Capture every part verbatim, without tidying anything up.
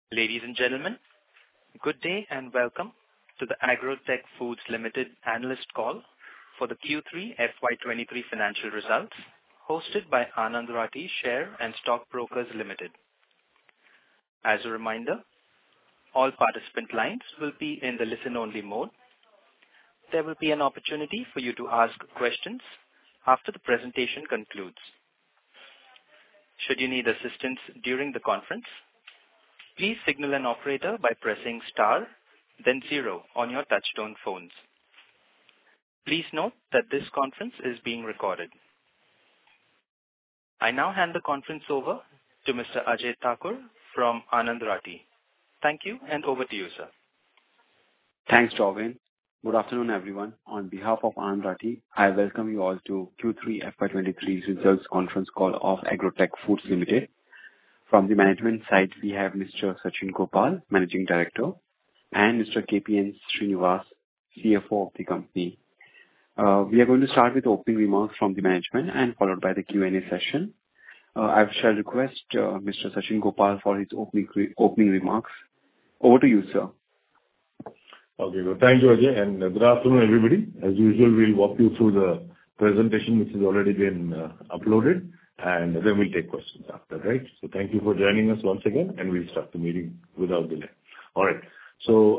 Ladies and gentlemen, good day and welcome to the Agrotech Foods Limited analyst call for the Q three F Y twenty-three financial results, hosted by Anand Rathi Share and Stock Brokers Limited. As a reminder, all participant lines will be in the listen-only mode. There will be an opportunity for you to ask questions after the presentation concludes. Should you need assistance during the conference, please signal an operator by pressing star, then zero on your touchtone phones. Please note that this conference is being recorded. I now hand the conference over to Mister Ajay Thakur from Anand Rathi. Thank you, and over to you, sir. Thanks, Robin. Good afternoon, everyone. On behalf of Anand Rathi, I welcome you all to Q three F Y twenty-three results conference call of Agrotech Foods Limited. From the management side, we have Mister Sachin Gopal, Managing Director, and Mister K P N Srinivas, C F O of the company. Uh, we are going to start with opening remarks from the management and followed by the Q and A session. Uh, I shall request uh, Mister Sachin Gopal for his opening re- opening remarks. Over to you, sir. Okay, well, thank you, Ajay, and uh, good afternoon, everybody. As usual, we'll walk you through the presentation which has already been uh, uploaded, and then we'll take questions after, right? So thank you for joining us once again, and we'll start the meeting without delay. All right. So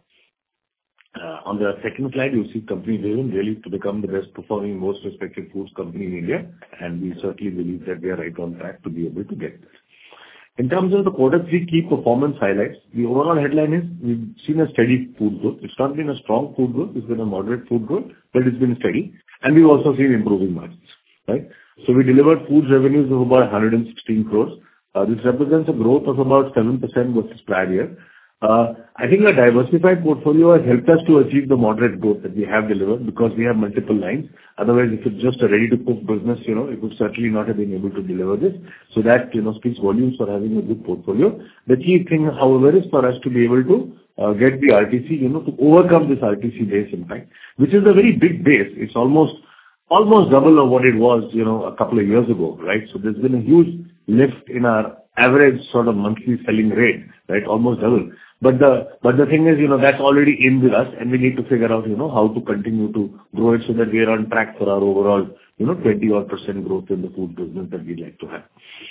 uh, uh, on the second slide, you see company vision really to become the best performing, most respected foods company in India, and we certainly believe that we are right on track to be able to get there. In terms of the quarter three key performance highlights, the overall headline is we've seen a steady food growth. It's not been a strong food growth, it's been a moderate food growth, but it's been steady. And we've also seen improving margins, right? So we delivered food revenues of about one hundred sixteen crores. Uh, this represents a growth of about seven percent versus prior year. Uh, I think a diversified portfolio has helped us to achieve the moderate growth that we have delivered because we have multiple lines. Otherwise, if it's just a ready-to-cook business, you know, it would certainly not have been able to deliver this. So that, you know, speaks volumes for having a good portfolio. The key thing, however, is for us to be able to uh, get the R T C, you know, to overcome this R T C base impact, which is a very big base. It's almost almost double of what it was, you know, a couple of years ago, right? So there's been a huge lift in our average sort of monthly selling rate, right? Almost double. But the but the thing is, you know, that's already in with us, and we need to figure out, you know, how to continue to grow it so that we are on track for our overall, you know, twenty odd percent growth in the food business that we'd like to have.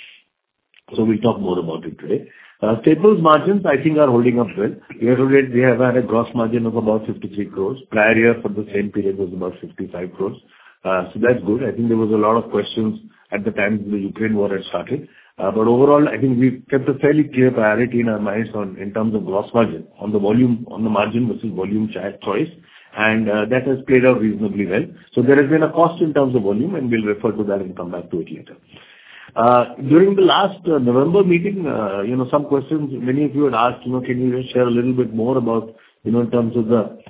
So we'll talk more about it today. Uh, Staples margins, I think, are holding up well. Year to date, we have had a gross margin of about fifty-three crores. Prior year for the same period was about fifty-five crores. Uh, so that's good. I think there was a lot of questions at the time the Ukraine war had started. Uh, But overall, I think we've kept a fairly clear priority in our minds on, in terms of gross margin, on the volume, on the margin versus volume choice, and uh, that has played out reasonably well. So there has been a cost in terms of volume, and we'll refer to that and come back to it later. Uh, During the last uh, November meeting, uh, you know, some questions many of you had asked, you know, can you just share a little bit more about, you know, in terms of the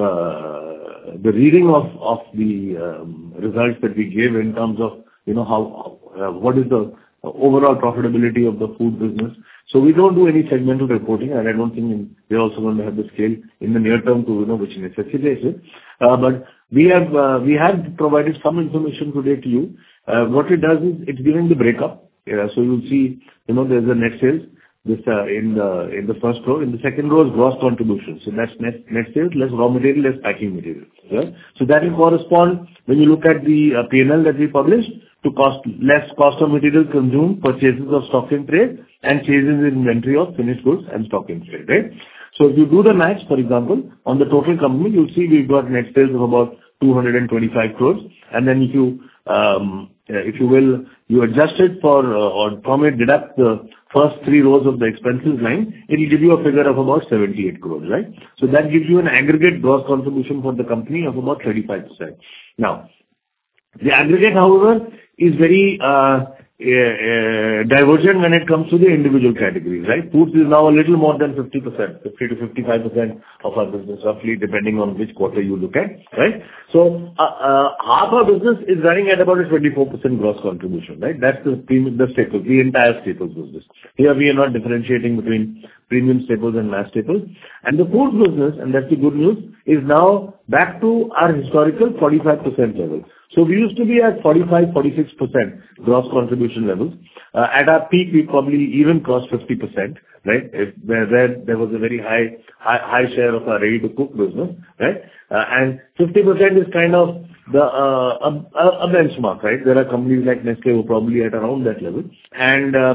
the the reading of of the um, results that we gave in terms of, you know, how uh, what is the overall profitability of the food business. So we don't do any segmental reporting, and I don't think we're also going to have the scale in the near term to, you know, which necessitates it. Uh, But we have uh, we have provided some information today to you. Uh, What it does is it's giving the breakup. Yeah, so you'll see, you know, there's a net sales, this uh, in the in the first row. In the second row is gross contribution. So that's net net sales, less raw material, less packing material. Yeah? So that will correspond, when you look at the uh, P and L that we published, to cost less cost of material consumed, purchases of stock in trade, and changes in inventory of finished goods and stock in trade, right? So if you do the maths, for example, on the total company, you'll see we've got net sales of about two hundred twenty-five crores. And then if you, um, if you will, you adjust it for, uh, or from it deduct the first three rows of the expenses line, it will give you a figure of about seventy-eight crores, right? So that gives you an aggregate gross contribution for the company of about thirty-five percent. Now, the aggregate, however, is very uh, uh, divergent when it comes to the individual categories, right? Foods is now a little more than fifty percent, fifty to fifty-five percent of our business, roughly, depending on which quarter you look at, right? So, uh, uh, half our business is running at about a twenty-four percent gross contribution, right? That's the premium, the staples, the entire staples business. Here we are not differentiating between premium staples and mass staples. And the foods business, and that's the good news, is now back to our historical forty-five percent level. So we used to be at forty-five, forty-six percent gross contribution levels. Uh, at our peak, we probably even crossed fifty percent, right? If, where, where there was a very high, high, high share of our ready-to-cook business, right? Uh, and fifty percent is kind of the uh, a, a benchmark, right? There are companies like Nestle who are probably at around that level. And uh,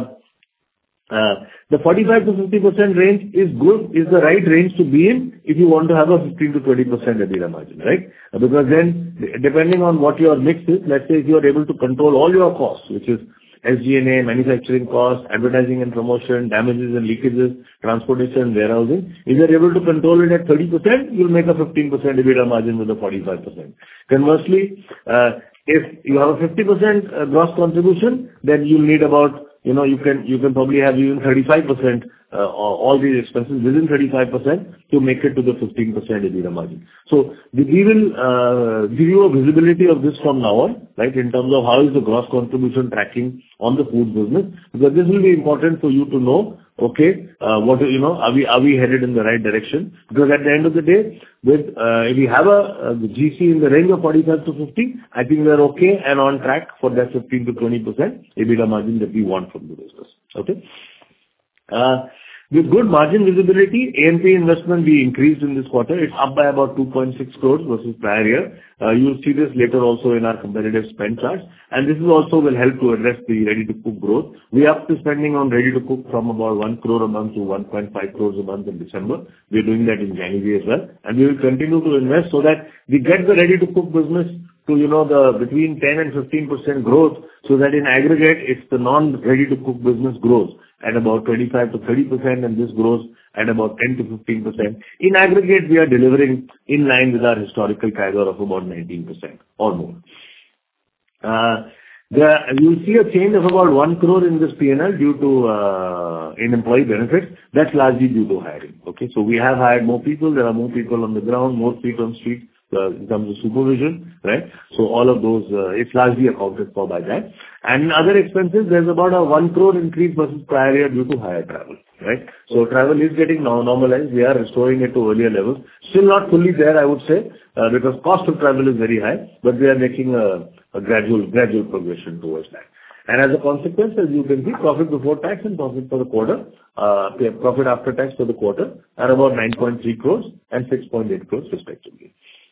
uh, the forty-five to fifty percent range is good, is the right range to be in if you want to have a fifteen to twenty percent EBITDA margin, right? Uh, because then, depending on what your mix is, let's say if you are able to control all your costs, which is S G and A, manufacturing costs, advertising and promotion, damages and leakages, transportation, warehousing. If you are able to control it at thirty percent, you'll make a fifteen percent EBITDA margin with a forty-five percent. Conversely, uh, if you have a fifty percent uh, gross contribution, then you'll need about, you know, you can, you can probably have even thirty-five percent uh, all these expenses within thirty-five percent to make it to the fifteen percent EBITDA margin. So we will uh, give you a visibility of this from now on, right, in terms of how is the gross contribution tracking on the food business, because this will be important for you to know, okay, uh, what, you know, are we, are we headed in the right direction? Because at the end of the day, with, uh, if we have a, a G C in the range of forty-five to fifty, I think we are okay and on track for that fifteen to twenty percent EBITDA margin that we want from the business. Okay? Uh, With good margin visibility, A and P investment we increased in this quarter. It's up by about two point six crores versus prior year. Uh, You'll see this later also in our competitive spend charts, and this is also will help to address the ready-to-cook growth. We upped the spending on ready-to-cook from about one crore a month to one point five crores a month in December. We're doing that in January as well, and we will continue to invest so that we get the ready-to-cook business to, you know, the between ten and fifteen percent growth, so that in aggregate, it's the non-ready-to-cook business grows at about twenty-five to thirty percent, and this grows at about ten to fifteen percent. In aggregate, we are delivering in line with our historical C A G R of about nineteen percent or more. Uh, the, you'll see a change of about one crore in this P and L due to uh, in employee benefits. That's largely due to hiring. Okay, so we have hired more people. There are more people on the ground, more feet on street. Uh, in terms of supervision, right? So all of those, uh, it's largely accounted for by that. And in other expenses, there's about a one crore increase versus prior year due to higher travel, right? So travel is getting now normalized. We are restoring it to earlier levels. Still not fully there, I would say, uh, because cost of travel is very high, but we are making a, a gradual, gradual progression towards that. And as a consequence, as you can see, profit before tax and profit for the quarter, uh, profit after tax for the quarter are about nine point three crores and six point eight crores respectively.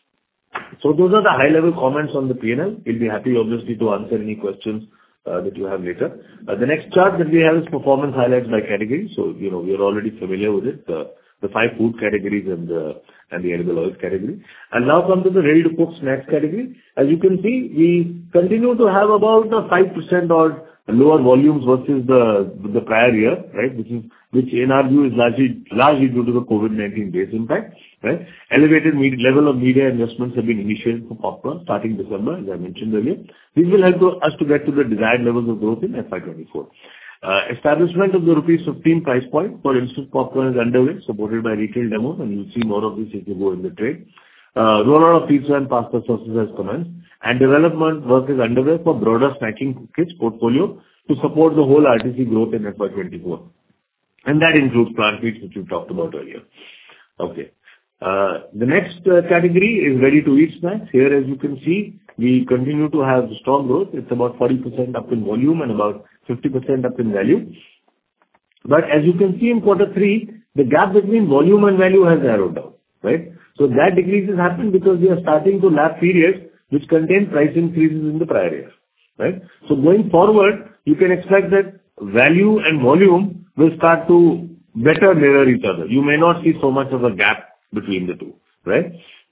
So those are the high-level comments on the P and L. We'll be happy, obviously, to answer any questions uh, that you have later. Uh, the next chart that we have is performance highlights by category. So, you know, we are already familiar with it, uh, the five food categories and the, and the edible oils category. And now come to the ready-to-cook snacks category. As you can see, we continue to have about a five percent or lower volumes versus the, the prior year, right, which is, which in our view is largely, largely due to the COVID nineteen base impact, right? Elevated media, level of media investments have been initiated for popcorn starting December, as I mentioned earlier. These will help to, us to get to the desired levels of growth in F Y twenty-four. Uh, establishment of the rupees fifteen price point for instant popcorn is underway, supported by retail demos, and you'll see more of this if you go in the trade. Uh, rollout of pizza and pasta sauces has commenced, and development work is underway for broader snacking kits portfolio to support the whole R T C growth in F Y twenty-four. And that includes plant feeds, which we talked about earlier. Okay. Uh, the next uh, category is ready-to-eat snacks. Here, as you can see, we continue to have strong growth. It's about forty percent up in volume and about fifty percent up in value. But as you can see in quarter three, the gap between volume and value has narrowed down, right? So that decrease has happened because we are starting to lap periods which contain price increases in the prior year, right? So going forward, you can expect that value and volume will start to better mirror each other. You may not see so much of a gap between the two, right?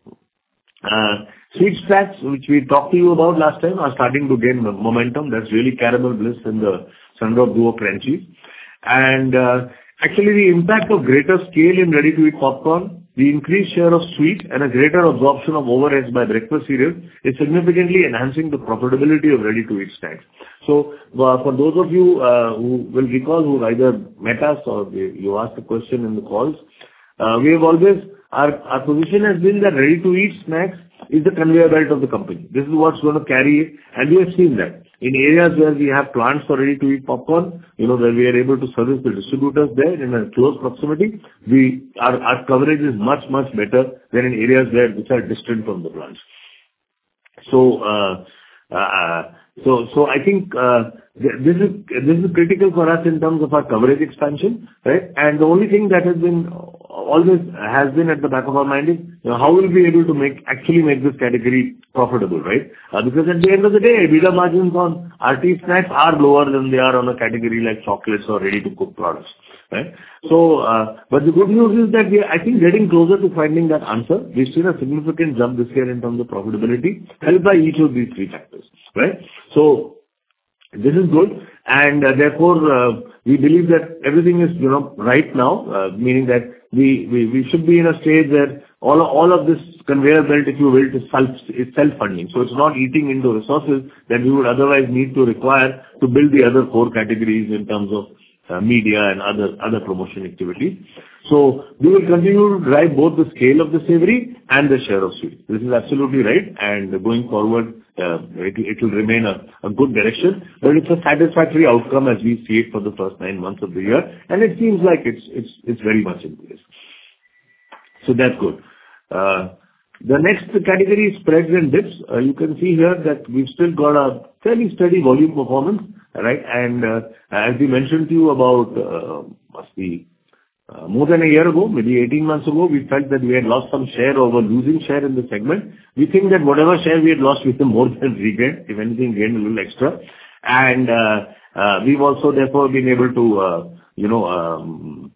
Uh, sweet snacks, which we talked to you about last time, are starting to gain momentum. That's really Caramel Bliss and the Sundrop Duo Crunchies. And uh, actually the impact of greater scale in ready-to-eat popcorn, the increased share of sweet and a greater absorption of overheads by breakfast cereals is significantly enhancing the profitability of ready-to-eat snacks. So, uh, for those of you uh, who will recall, who either met us or you asked a question in the calls, uh, we have always, our, our position has been that ready-to-eat snacks is the conveyor belt of the company. This is what's going to carry it, and we have seen that. in areas where we have plants for ready-to-eat popcorn, you know, where we are able to service the distributors there in a close proximity, we our our coverage is much, much better than in areas where which are distant from the plants. So, uh, uh, so, so I think uh, th- this is this is critical for us in terms of our coverage expansion, right? And the only thing that has been always has been at the back of our mind is, you know, how we'll be able to make actually make this category profitable, right? Uh, because at the end of the day, EBITDA margins on R T snacks are lower than they are on a category like chocolates or ready-to-cook products, right? So, uh, but the good news is that we are, I think, getting closer to finding that answer. We've seen a significant jump this year in terms of profitability, helped by each of these three factors, right? So this is good, and uh, therefore, uh, we believe that everything is, you know, right now, uh, meaning that we, we, we should be in a stage where all, all of this conveyor belt, if you will, is self, is self-funding. So it's not eating into resources that we would otherwise need to require to build the other four categories in terms of uh, media and other, other promotion activities. So we will continue to drive both the scale of the savory and the share of sweet. This is absolutely right, and going forward, uh, it, it will remain a, a good direction, but it's a satisfactory outcome as we see it for the first nine months of the year, and it seems like it's it's it's very much in place. So that's good. Uh, the next category is spreads and dips. Uh, you can see here that we've still got a fairly steady volume performance, right? And uh, as we mentioned to you about uh, must be Uh, more than a year ago, maybe eighteen months ago, we felt that we had lost some share or were losing share in the segment. We think that whatever share we had lost, we have more than regained, if anything, gained a little extra. And uh, uh, we've also therefore been able to, uh, you know, um,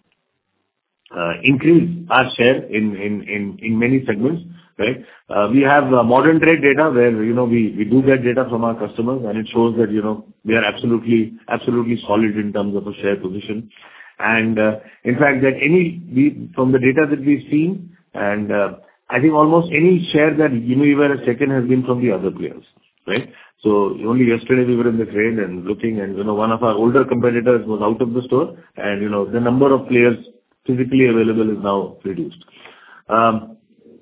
uh, increase our share in, in, in, in many segments, right? Uh, we have uh, modern trade data where, you know, we, we do get data from our customers, and it shows that, you know, we are absolutely, absolutely solid in terms of a share position. And uh, in fact, that any we, from the data that we've seen, and uh, I think almost any share that Unilever has taken has been from the other players, right? So only yesterday we were in the trade and looking, and you know, one of our older competitors was out of the store, and you know, the number of players physically available is now reduced. Um,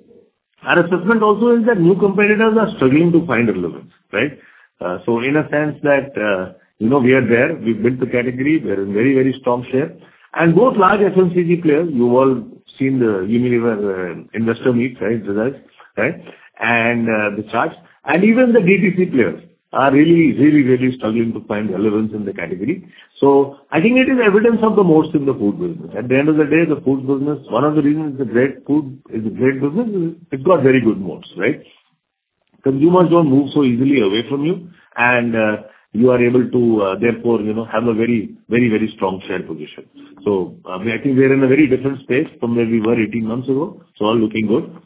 our assessment also is that new competitors are struggling to find relevance, right? Uh, so in a sense that uh, you know, we are there, we built the category, we are in very, very strong share. And both large F M C G players, you've all seen the Unilever uh, investor meet, right, results, right, and uh, the charts. And even the D T C players are really, really, really struggling to find relevance in the category. So I think it is evidence of the most in the food business. At the end of the day, the food business, one of the reasons it's a great food is a great business is it's got very good moats, right? Consumers don't move so easily away from you, and uh, you are able to, uh, therefore, you know, have a very, very, very strong share position. So, uh, I think we are in a very different space from where we were eighteen months ago. So all looking good.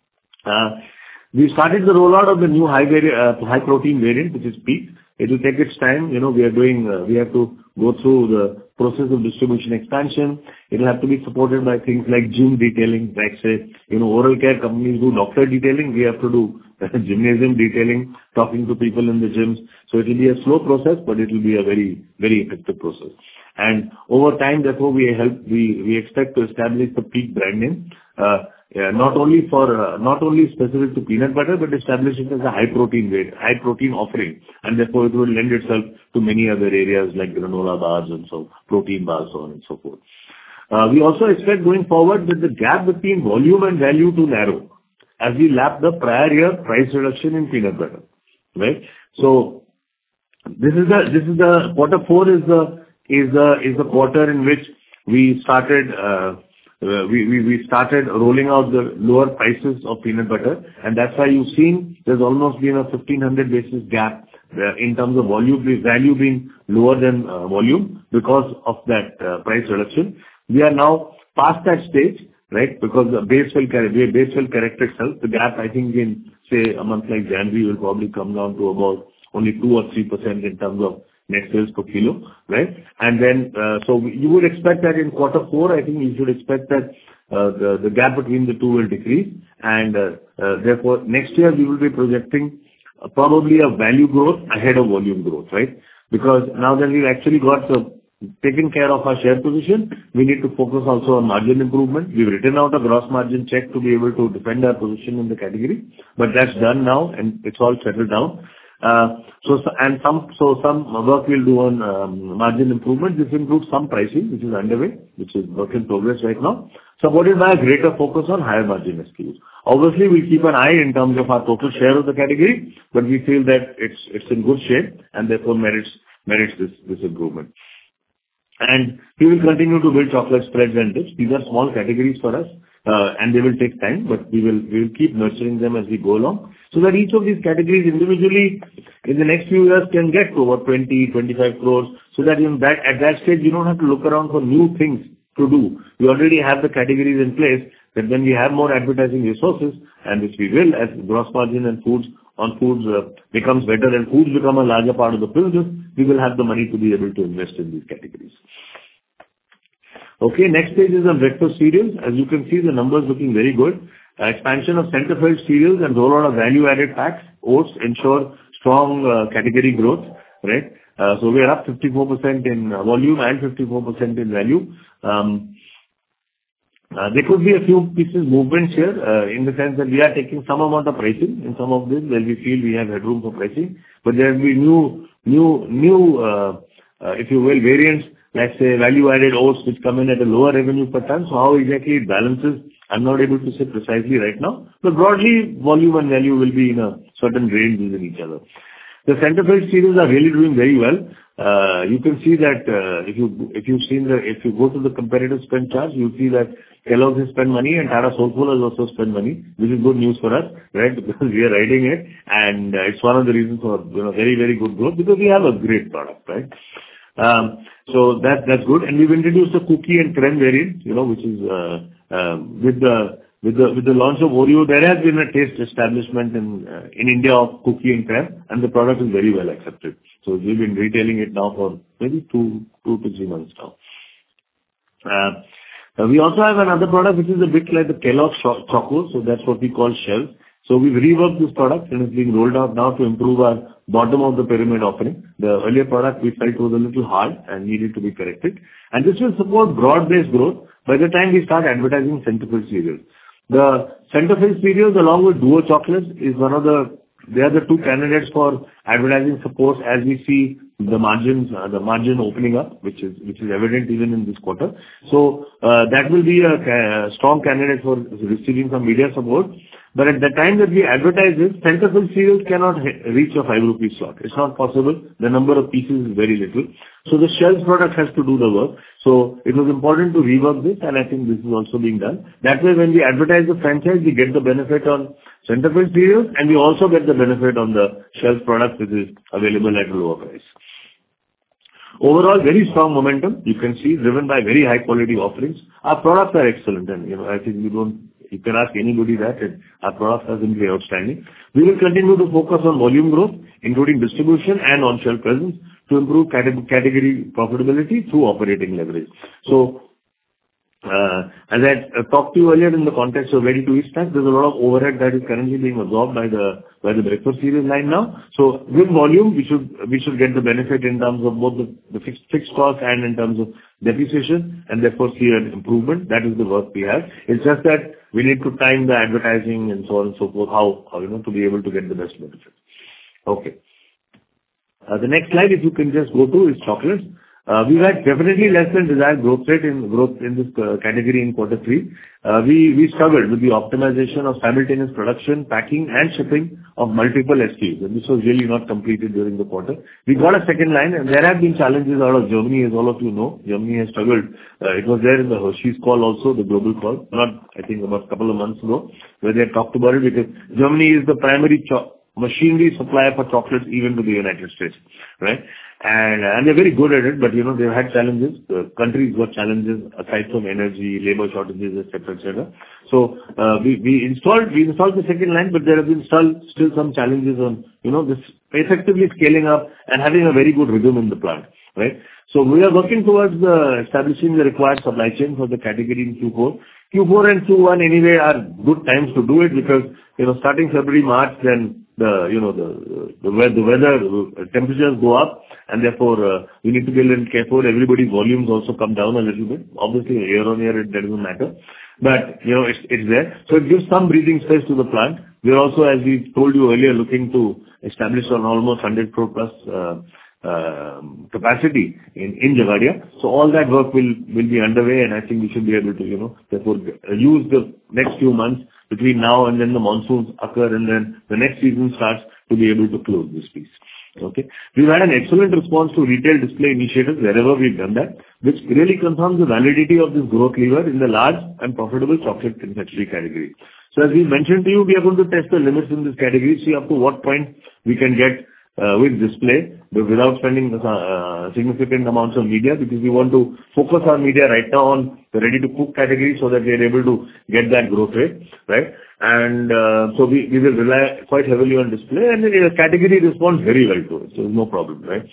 Uh, we started the rollout of the new high vari- uh, high protein variant, which is Peak. It will take its time. You know, we are doing, uh, we have to go through the process of distribution expansion. It will have to be supported by things like gym detailing, like say, you know, oral care companies do doctor detailing. We have to do gymnasium detailing, talking to people in the gyms. So it will be a slow process, but it will be a very, very effective process. And over time, therefore, we help, we, we expect to establish the Peak brand name, uh, yeah, not only for, uh, not only specific to peanut butter, but establish it as a high protein weight, high protein offering. And therefore, it will lend itself to many other areas like granola bars and so, protein bars, so on and so forth. Uh, we also expect going forward that the gap between volume and value to narrow as we lap the prior year price reduction in peanut butter, right? So this is the, this is the, quarter four is the, is the, is the quarter in which we started, uh, uh, we, we, we started rolling out the lower prices of peanut butter, and that's why you've seen there's almost been a fifteen hundred basis gap uh, in terms of volume, value being lower than uh, volume because of that uh, price reduction. We are now past that stage, right? Because the base will correct, the base will correct itself. The gap, I think, in say a month like January will probably come down to about only two or three percent in terms of net sales per kilo, right? And then, uh, so you would expect that in quarter four, I think you should expect that uh, the the gap between the two will decrease, and uh, uh, therefore next year we will be projecting uh, probably a value growth ahead of volume growth, right? Because now that we've actually got the taken care of our share position, we need to focus also on margin improvement. We've written out a gross margin check to be able to defend our position in the category, but that's done now and it's all settled down. Uh, So and some so some work we'll do on um, margin improvement. This includes some pricing, which is underway, which is work in progress right now, supported by a greater focus on higher margin S K Us. Obviously, we'll keep an eye in terms of our total share of the category, but we feel that it's it's in good shape and therefore merits merits this this improvement. And we will continue to build chocolate spreads and dips. These are small categories for us, uh, and they will take time, but we will we will keep nurturing them as we go along, so that each of these categories individually in the next few years can get to over twenty to twenty-five crores, so that in that, at that stage, you don't have to look around for new things to do. We already have the categories in place, that when we have more advertising resources, and which we will, as gross margin and foods on foods uh, becomes better and foods become a larger part of the business, we will have the money to be able to invest in these categories. Okay, next page is on breakfast cereals. As you can see, the numbers looking very good. Uh, expansion of center-filled cereals and rollout of value-added packs, oats, ensure strong uh, category growth, right? Uh, so we are up fifty-four percent in uh, volume and fifty-four percent in value. Um, Uh, There could be a few pieces movements here, uh, in the sense that we are taking some amount of pricing in some of this, where we feel we have headroom for pricing. But there will be new, new, new, uh, uh, if you will, variants, let's say, value-added oats, which come in at a lower revenue per ton. So how exactly it balances, I'm not able to say precisely right now, but broadly, volume and value will be in a certain range within each other. The center-filled cereals are really doing very well. Uh, You can see that, uh, if you, if you've seen the, if you go to the competitive spend charts, you'll see that Kellogg's has spent money and Tata Soulfull has also spent money, which is good news for us, right? Because we are riding it, and uh, it's one of the reasons for, you know, very, very good growth, because we have a great product, right? Um, So that, that's good. And we've introduced a cookie and crème variant, you know, which is, uh, uh, with the, with the, with the launch of Oreo, there has been a taste establishment in, uh, in India of cookie and crème, and the product is very well accepted. So we've been retailing it now for maybe two, two to three months now. Uh, Uh, We also have another product which is a bit like the Kellogg's Cho- Choco, so that's what we call Shells. So we've reworked this product, and it's being rolled out now to improve our bottom of the pyramid offering. The earlier product we felt was a little hard and needed to be corrected, and this will support broad-based growth by the time we start advertising center-filled cereals. The center-filled cereals, along with Duo chocolates, is one of the... They are the two candidates for advertising support as we see the margins, uh, the margin opening up, which is which is evident even in this quarter. So, uh, that will be a ca- strong candidate for receiving some media support. But at the time that we advertise this, center-filled cereals cannot he- reach a five rupee slot. It's not possible. The number of pieces is very little. So the Shells product has to do the work. So it was important to rework this, and I think this is also being done. That way, when we advertise the franchise, we get the benefit on center-filled cereals, and we also get the benefit on the Shells product, which is available at a lower price. Overall, very strong momentum, you can see, driven by very high quality offerings. Our products are excellent, and, you know, I think you don't, you can ask anybody that, and our products are simply outstanding. We will continue to focus on volume growth, including distribution and on-shelf presence, to improve cate- category profitability through operating leverage. So, Uh, as I uh, talked to you earlier in the context of ready-to-eat snacks, there's a lot of overhead that is currently being absorbed by the by the breakfast cereal line now. So with volume, we should we should get the benefit in terms of both the, the fixed fixed costs and in terms of depreciation, and therefore see an improvement. That is the work we have. It's just that we need to time the advertising and so on and so forth, how, how you know, to be able to get the best benefit. Okay. Uh, the next slide, if you can just go to, is chocolates. Uh, We've had definitely less than desired growth rate in growth in this uh, category in quarter three. Uh, We we struggled with the optimization of simultaneous production, packing, and shipping of multiple S K Us, and this was really not completed during the quarter. We got a second line, and there have been challenges out of Germany, as all of you know. Germany has struggled. Uh, It was there in the Hershey's call also, the global call, not, I think, about a couple of months ago, where they had talked about it, because Germany is the primary cho- machinery supplier for chocolates even to the United States, right? And, and they're very good at it, but, you know, they've had challenges. The country's got challenges aside from energy, labor shortages, et cetera, et cetera. So, uh, we, we installed, we installed the second line, but there have been still, still some challenges on, you know, this effectively scaling up and having a very good rhythm in the plant, right? So we are working towards uh, establishing the required supply chain for the category in Q four. Q four and Q one anyway are good times to do it, because, you know, starting February, March, then the, you know, the, the weather, the weather uh, temperatures go up, and therefore, uh, we need to be a little careful. Everybody's volumes also come down a little bit. Obviously, year on year, it doesn't matter, but, you know, it's, it's there. So it gives some breathing space to the plant. We are also, as we told you earlier, looking to establish an almost one hundred crore plus uh, uh, capacity in in Jagadia. So all that work will will be underway, and I think we should be able to, you know, therefore use the next few months between now and then the monsoons occur, and then the next season starts to be able to close this piece. Okay. We've had an excellent response to retail display initiatives wherever we've done that, which really confirms the validity of this growth lever in the large and profitable chocolate confectionery category. So as we mentioned to you, we are going to test the limits in this category, see up to what point we can get uh, with display, but without spending uh, significant amounts of media, because we want to focus our media right now on the ready-to-cook category so that we are able to get that growth rate, right? And uh, so we, we will rely quite heavily on display, and the category responds very well to it, so no problem, right?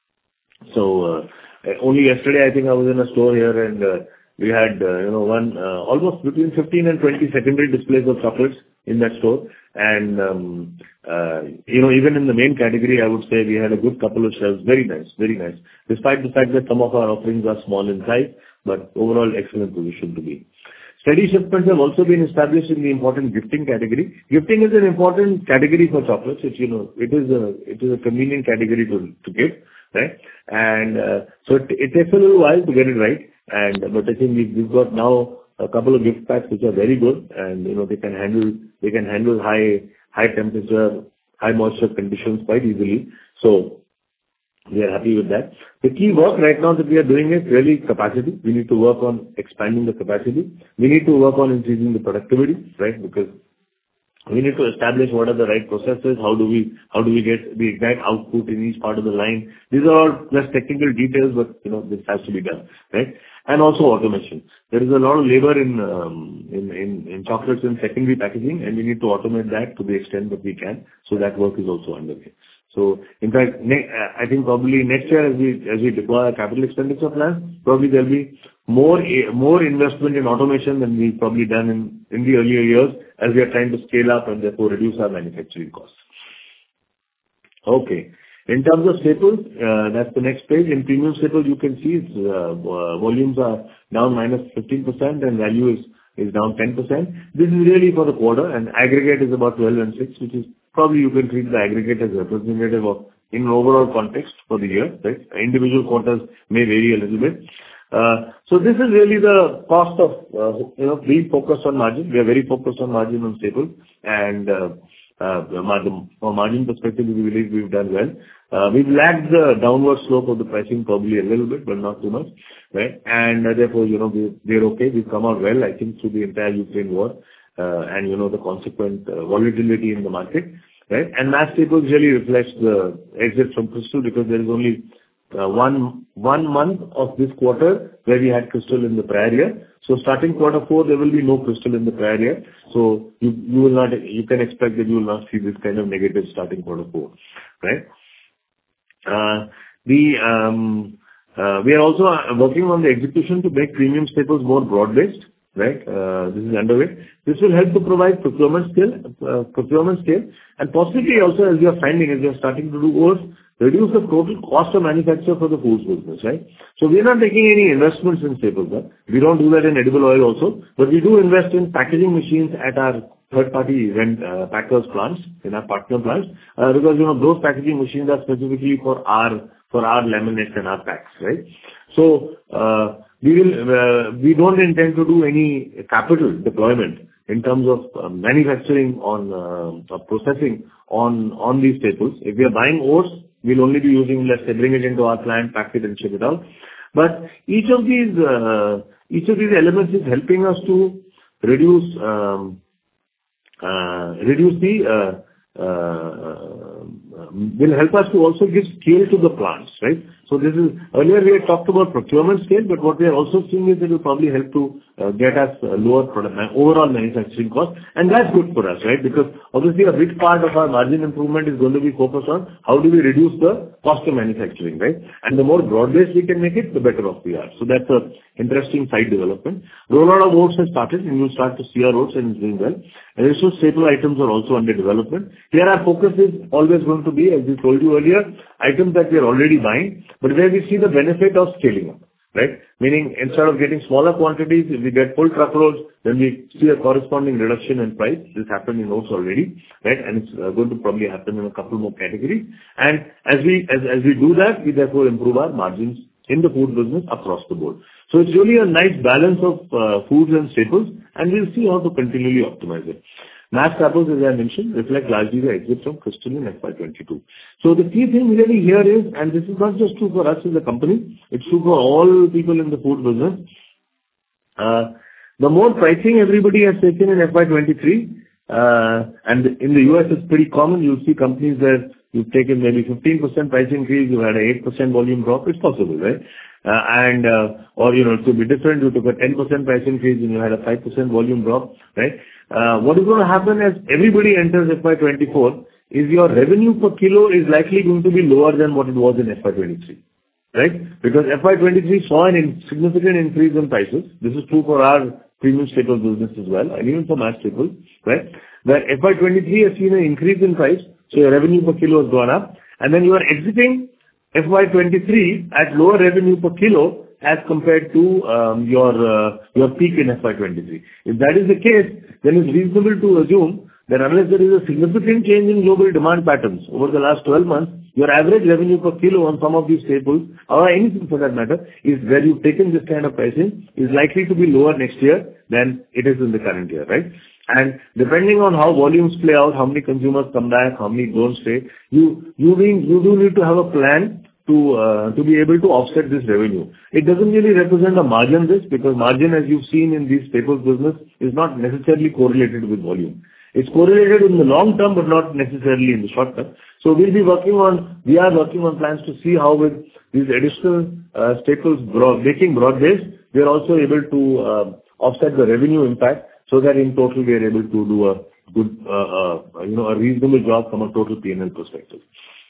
So uh, only yesterday, I think I was in a store here, and uh, we had uh, you know one uh, almost between fifteen and twenty secondary displays of chocolates in that store, and um, uh, you know even in the main category, I would say we had a good couple of shelves, very nice, very nice, despite the fact that some of our offerings are small in size, but overall excellent position to be. Steady shipments have also been established in the important gifting category. Gifting is an important category for chocolates. It's, you know, it is a, it is a convenient category to, to gift, right? And uh, so it, it takes a little while to get it right. And but I think we've, we've got now a couple of gift packs which are very good, and you know they can handle they can handle high high temperature, high moisture conditions quite easily. So we are happy with that. The key work right now that we are doing is really capacity. We need to work on expanding the capacity. We need to work on increasing the productivity, right? Because we need to establish what are the right processes, how do we how do we get the exact output in each part of the line. These are all less technical details, but you know this has to be done, right? And also automation. There is a lot of labor in um, in, in in chocolates and secondary packaging, and we need to automate that to the extent that we can. So that work is also underway. So in fact, ne- I think probably next year as we as we deploy our capital expenditure plan, probably there'll be more more investment in automation than we've probably done in in the earlier years, as we are trying to scale up and therefore reduce our manufacturing costs. Okay. In terms of staples, uh, that's the next page. In premium staples, you can see it's, uh, volumes are down minus fifteen percent and value is is down ten percent. This is really for the quarter, and aggregate is about twelve and six, which is probably you can treat the aggregate as representative of in overall context for the year, right? Individual quarters may vary a little bit. Uh, so this is really the cost of, uh, you know, being focused on margin. We are very focused on margin on staples, and uh, uh, from a margin perspective, we believe we've done well. Uh, we've lagged the downward slope of the pricing probably a little bit, but not too much, right? And uh, therefore, you know, we, we're okay. We've come out well, I think, through the entire Ukraine war, uh, and, you know, the consequent uh, volatility in the market, right? And mass staples really reflects the exit from Crystal, because there is only uh, one one month of this quarter where we had Crystal in the prior year. So starting quarter four, there will be no Crystal in the prior year. So you you will not you can expect that you will not see this kind of negative starting quarter four, right? Uh, the um, uh, we are also working on the execution to make premium staples more broad-based, right? Uh, this is underway. This will help to provide procurement scale, uh, procurement scale, and possibly also, as we are finding, as we are starting to do work, reduce the total cost of manufacture for the foods business, right? So we are not taking any investments in staples. Right? We don't do that in edible oil also, but we do invest in packaging machines at our third-party rent uh, packers plants, in our partner plants, uh, because, you know, those packaging machines are specifically for our, for our laminates and our packs, right? So, uh, we will, uh, we don't intend to do any capital deployment in terms of uh, manufacturing on, uh, or processing on, on these staples. If we are buying oats, we'll only be using, let's say, bring it into our plant, pack it and ship it out. But each of these, uh, each of these elements is helping us to reduce, um, Uh, reduce the, uh, uh, will help us to also give scale to the plants, right? So this is, earlier we had talked about procurement scale, but what we are also seeing is it will probably help to uh, get us uh, lower product, overall manufacturing cost, and that's good for us, right? Because obviously a big part of our margin improvement is going to be focused on how do we reduce the cost of manufacturing, right? And the more broad-based we can make it, the better off we are. So that's a interesting side development. Rollout of oats has started, and you'll start to see our oats, and it's doing well. And also staple items are also under development. Here our focus is always going to be, as we told you earlier, items that we are already buying, but where we see the benefit of scaling up. right? Meaning instead of getting smaller quantities, if we get full truckloads, then we see a corresponding reduction in price. This happened in oats already, right? And it's uh, going to probably happen in a couple more categories. And as we as as we do that, we therefore improve our margins in the food business across the board. So it's really a nice balance of uh, foods and staples, and we'll see how to continually optimize it. Mass staples, as I mentioned, reflect largely the exit from Crystal in F Y twenty-two. So the key thing really here is, and this is not just true for us as a company, it's true for all people in the food business. Uh, the more pricing everybody has taken in F Y twenty-three, uh, and in the U S it's pretty common, you'll see companies where you've taken maybe fifteen percent price increase, you had an eight percent volume drop, it's possible, right? Uh, and, uh, or, you know, it could be different, you took a ten percent price increase and you had a five percent volume drop, right? Uh, what is going to happen as everybody enters F Y twenty-four is your revenue per kilo is likely going to be lower than what it was in F Y twenty-three, right? Because F Y twenty-three saw an in, significant increase in prices. This is true for our premium staples business as well, and even for mass staples, right? Where F Y twenty-three has seen an increase in price, so your revenue per kilo has gone up, and then you are exiting F Y twenty-three at lower revenue per kilo as compared to um, your uh, your peak in F Y twenty-three. If that is the case, then it's reasonable to assume that unless there is a significant change in global demand patterns over the last twelve months, your average revenue per kilo on some of these staples, or anything for that matter, is where you've taken this kind of pricing, is likely to be lower next year than it is in the current year, right? And depending on how volumes play out, how many consumers come back, how many don't stay, you you being, you do need to have a plan to uh, to be able to offset this revenue. It doesn't really represent a margin risk, because margin, as you've seen in these staples business, is not necessarily correlated with volume. It's correlated in the long term, but not necessarily in the short term. So we'll be working on, we are working on plans to see how with these additional uh, staples broad, making broad-based, we are also able to uh, offset the revenue impact, so that in total we are able to do a good, uh, uh, you know, a reasonable job from a total P and L perspective.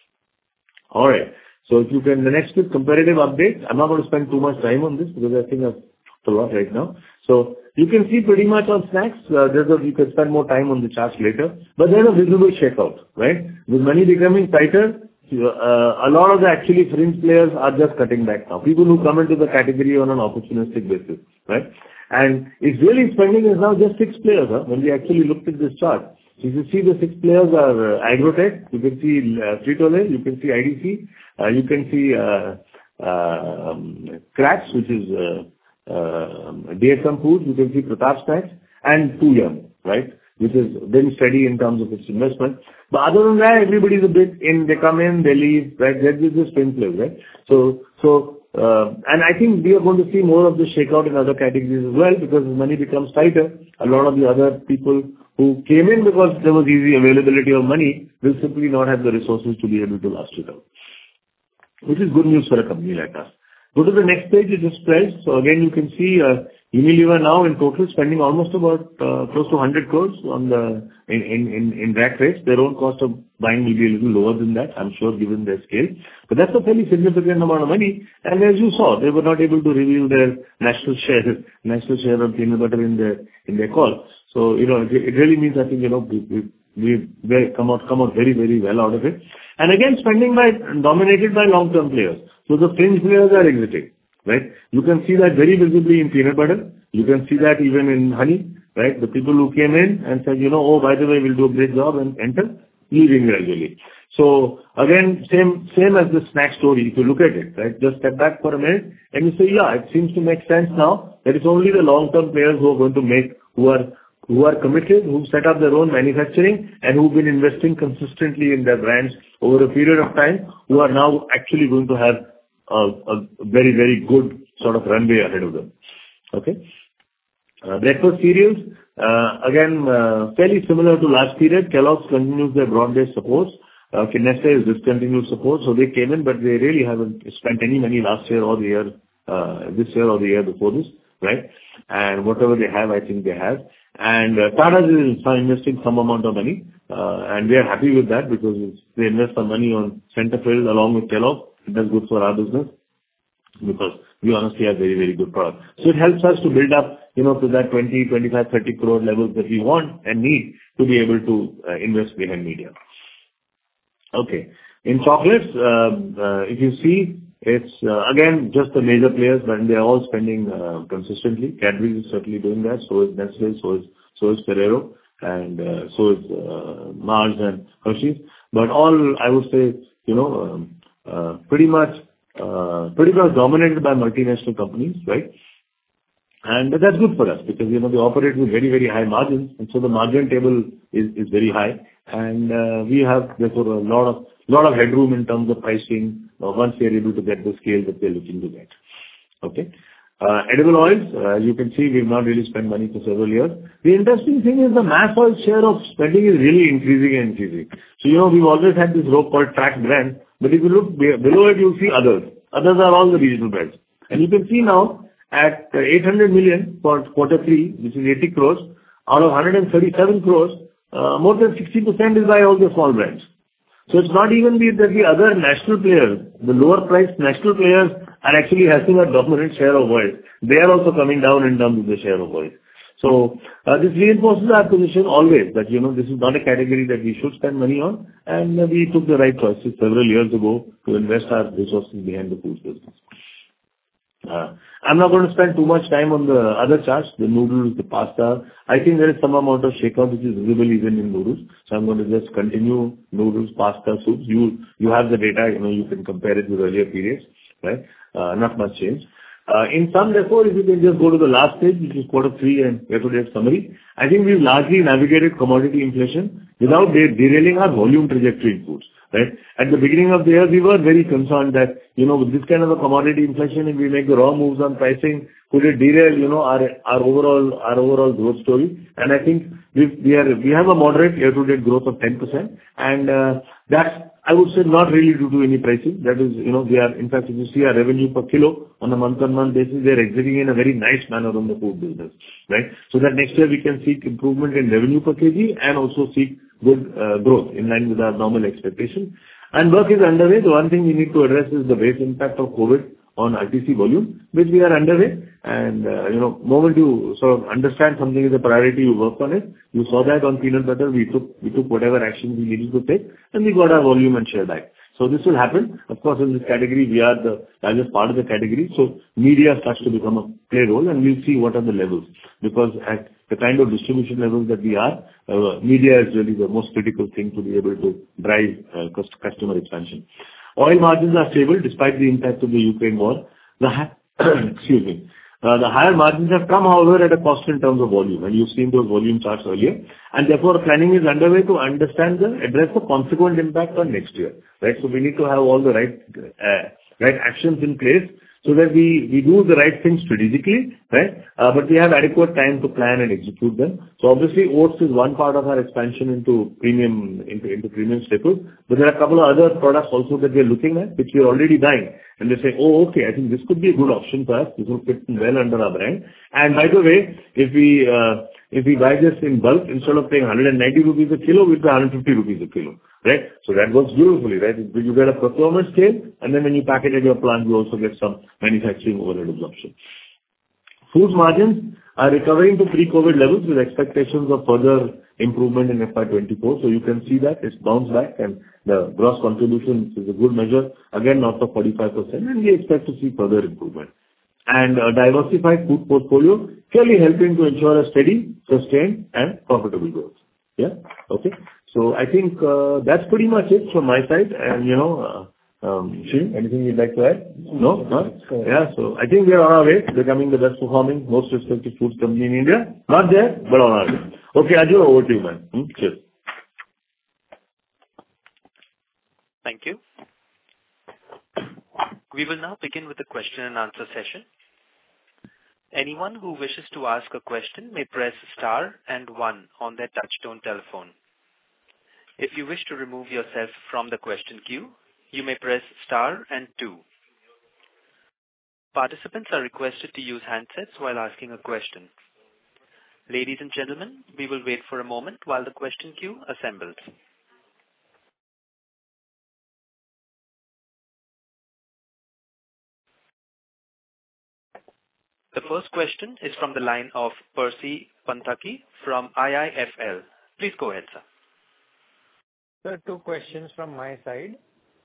All right. So if you can, the next is comparative update. I'm not going to spend too much time on this because I think I've talked a lot right now. So you can see pretty much on snacks, uh, there's a, you can spend more time on the charts later, but there's a visible shakeout, right? With money becoming tighter, uh, a lot of the actually fringe players are just cutting back now. People who come into the category on an opportunistic basis, right? And it's really spending is now just six players, huh? When we actually looked at this chart. So you can see the six players are uh, Agrotech, you can see uh, Frito-Lay, you can see I D C, uh, you can see uh, uh, um, Cracks, which is uh, uh, D S M Foods, you can see Pratap Snacks, and Too Young, right? Which is very steady in terms of its investment. But other than that, everybody's a bit in, they come in, they leave, right? There's this spin players, right? So, so, uh, and I think we are going to see more of the shakeout in other categories as well, because as money becomes tighter, a lot of the other people who came in because there was easy availability of money will simply not have the resources to be able to last it out, which is good news for a company like us. Go to the next page, it is spreads. So again, you can see uh, Unilever now in total spending almost about uh, close to one hundred crores on the in in in, in rack rates. Their own cost of buying will be a little lower than that, I'm sure, given their scale. But that's a fairly significant amount of money. And as you saw, they were not able to reveal their national share, national share of peanut butter in their in their call. So you know, it, it really means I think you know we we we very, come out come out very very well out of it. And again, spending by dominated by long-term players. So the fringe players are exiting, right? You can see that very visibly in peanut butter. You can see that even in honey, right? The people who came in and said, you know, oh, by the way, we'll do a great job and enter, leaving gradually. So again, same same as the snack story. If you look at it, right? Just step back for a minute and you say, yeah, it seems to make sense now. That it's only the long-term players who are going to make, who are who are committed, who set up their own manufacturing, and who've been investing consistently in their brands over a period of time, who are now actually going to have a, a very, very good sort of runway ahead of them. Okay? Uh, breakfast cereals, uh, again, uh, fairly similar to last period. Kellogg's continues their broad-based supports. Uh, Nestlé is discontinued support, so they came in, but they really haven't spent any money last year or the year, uh, this year or the year before this, right? And whatever they have, I think they have. And uh, Tata is investing some amount of money, uh, and we are happy with that because they invest some money on Centerfield along with Kellogg. That's good for our business because we honestly have very, very good products. So it helps us to build up, you know, to that twenty, twenty-five, thirty crore levels that we want and need to be able to uh, invest behind media. Okay. In chocolates, uh, uh, if you see, It's uh, again just the major players, but they are all spending uh, consistently. Cadbury is certainly doing that. So is Nestlé, so is so is Ferrero, and uh, so is uh, Mars and Hershey's. But all, I would say, you know, um, uh, pretty much uh, pretty much dominated by multinational companies, right? And that's good for us because, you know, they operate with very, very high margins, and so the margin table is is very high. And uh, we have therefore a lot of lot of headroom in terms of pricing uh, once we are able to get the scale that we're looking to get. Okay. Uh, Edible oils, uh, as you can see, we've not really spent money for several years. The interesting thing is the mass oil share of spending is really increasing and increasing. So, you know, we've always had this rope called track brand, but if you look be- below it, you'll see others. Others are all the regional brands. And you can see now at uh, eight hundred million for quarter three, which is eighty crores, out of one hundred thirty-seven crores, uh, more than sixty percent is by all the small brands. So it's not even the, that the other national players, the lower priced national players are actually having a dominant share of oil. They are also coming down in terms of the share of oil. So uh, this reinforces our position always that, you know, this is not a category that we should spend money on, and uh, we took the right choices several years ago to invest our resources behind the foods business. Uh, I'm not going to spend too much time on the other charts, the noodles, the pasta. I think there is some amount of shakeout which is visible even in noodles. So I'm going to just continue noodles, pasta, soups. You you have the data, you know, you can compare it with earlier periods, right? Uh, Not much change. Uh, In sum, therefore, if you can just go to the last page, which is quarter three and year-to-date summary, I think we've largely navigated commodity inflation without de- derailing our volume trajectory in foods, right? At the beginning of the year, we were very concerned that, you know, with this kind of a commodity inflation, if we make the wrong moves on pricing, could it derail, you know, our our overall our overall growth story? And I think we we are we have a moderate year-to-date growth of ten percent, and uh, that's, I would say, not really due to any pricing. That is, you know, we are, in fact, if you see our revenue per kilo on a month-on-month basis, they are exiting in a very nice manner on the food business, right? So that next year we can seek improvement in revenue per kg and also seek good uh, growth in line with our normal expectation. And work is underway. The one thing we need to address is the base impact of COVID on R T C volume, which we are underway. And, uh, you know, moment you sort of understand something is a priority, you work on it. You saw that on peanut butter. We took, we took whatever action we needed to take, and we got our volume and share back. So this will happen. Of course, in this category, we are the largest part of the category, so media starts to become a play role, and we'll see what are the levels. Because at the kind of distribution levels that we are, uh, media is really the most critical thing to be able to drive uh, cust- customer expansion. Oil margins are stable despite the impact of the Ukraine war. The hi- excuse me. Uh, The higher margins have come, however, at a cost in terms of volume, and you've seen those volume charts earlier. And therefore, planning is underway to understand the, address the consequent impact on next year, right? So we need to have all the right, uh, right actions in place so that we, we do the right things strategically, right? Uh, But we have adequate time to plan and execute them. So obviously, oats is one part of our expansion into premium, into, into premium staples, but there are a couple of other products also that we are looking at, which we are already buying. And they say, "Oh, okay, I think this could be a good option for us. This will fit well under our brand." And by the way, if we uh, if we buy this in bulk, instead of paying one hundred ninety rupees a kilo, we'll pay one hundred fifty rupees a kilo, right? So that works beautifully, right? You get a procurement scale, and then when you pack it at your plant, you also get some manufacturing overhead absorption. Foods margins are recovering to pre-COVID levels with expectations of further improvement in F Y twenty-four. So you can see that it's bounced back, and the gross contribution is a good measure, again, north of forty-five percent, and we expect to see further improvement. And a diversified food portfolio clearly helping to ensure a steady, sustained, and profitable growth. Yeah? Okay. So I think uh, that's pretty much it from my side. And, you know, uh, Um, Shiv, anything you'd like to add? No? Huh? Yeah, so I think we are on our way to becoming the best performing, most respected foods company in India. Not there, but on our way. Okay, Aju, over to you, man. Hmm? Cheers. Thank you. We will now begin with the question and answer session. Anyone who wishes to ask a question may press star and one on their touchtone telephone. If you wish to remove yourself from the question queue, you may press star and two. Participants are requested to use handsets while asking a question. Ladies and gentlemen, we will wait for a moment while the question queue assembles. The first question is from the line of Percy Panthaki from I I F L. Please go ahead, sir. Sir, two questions from my side.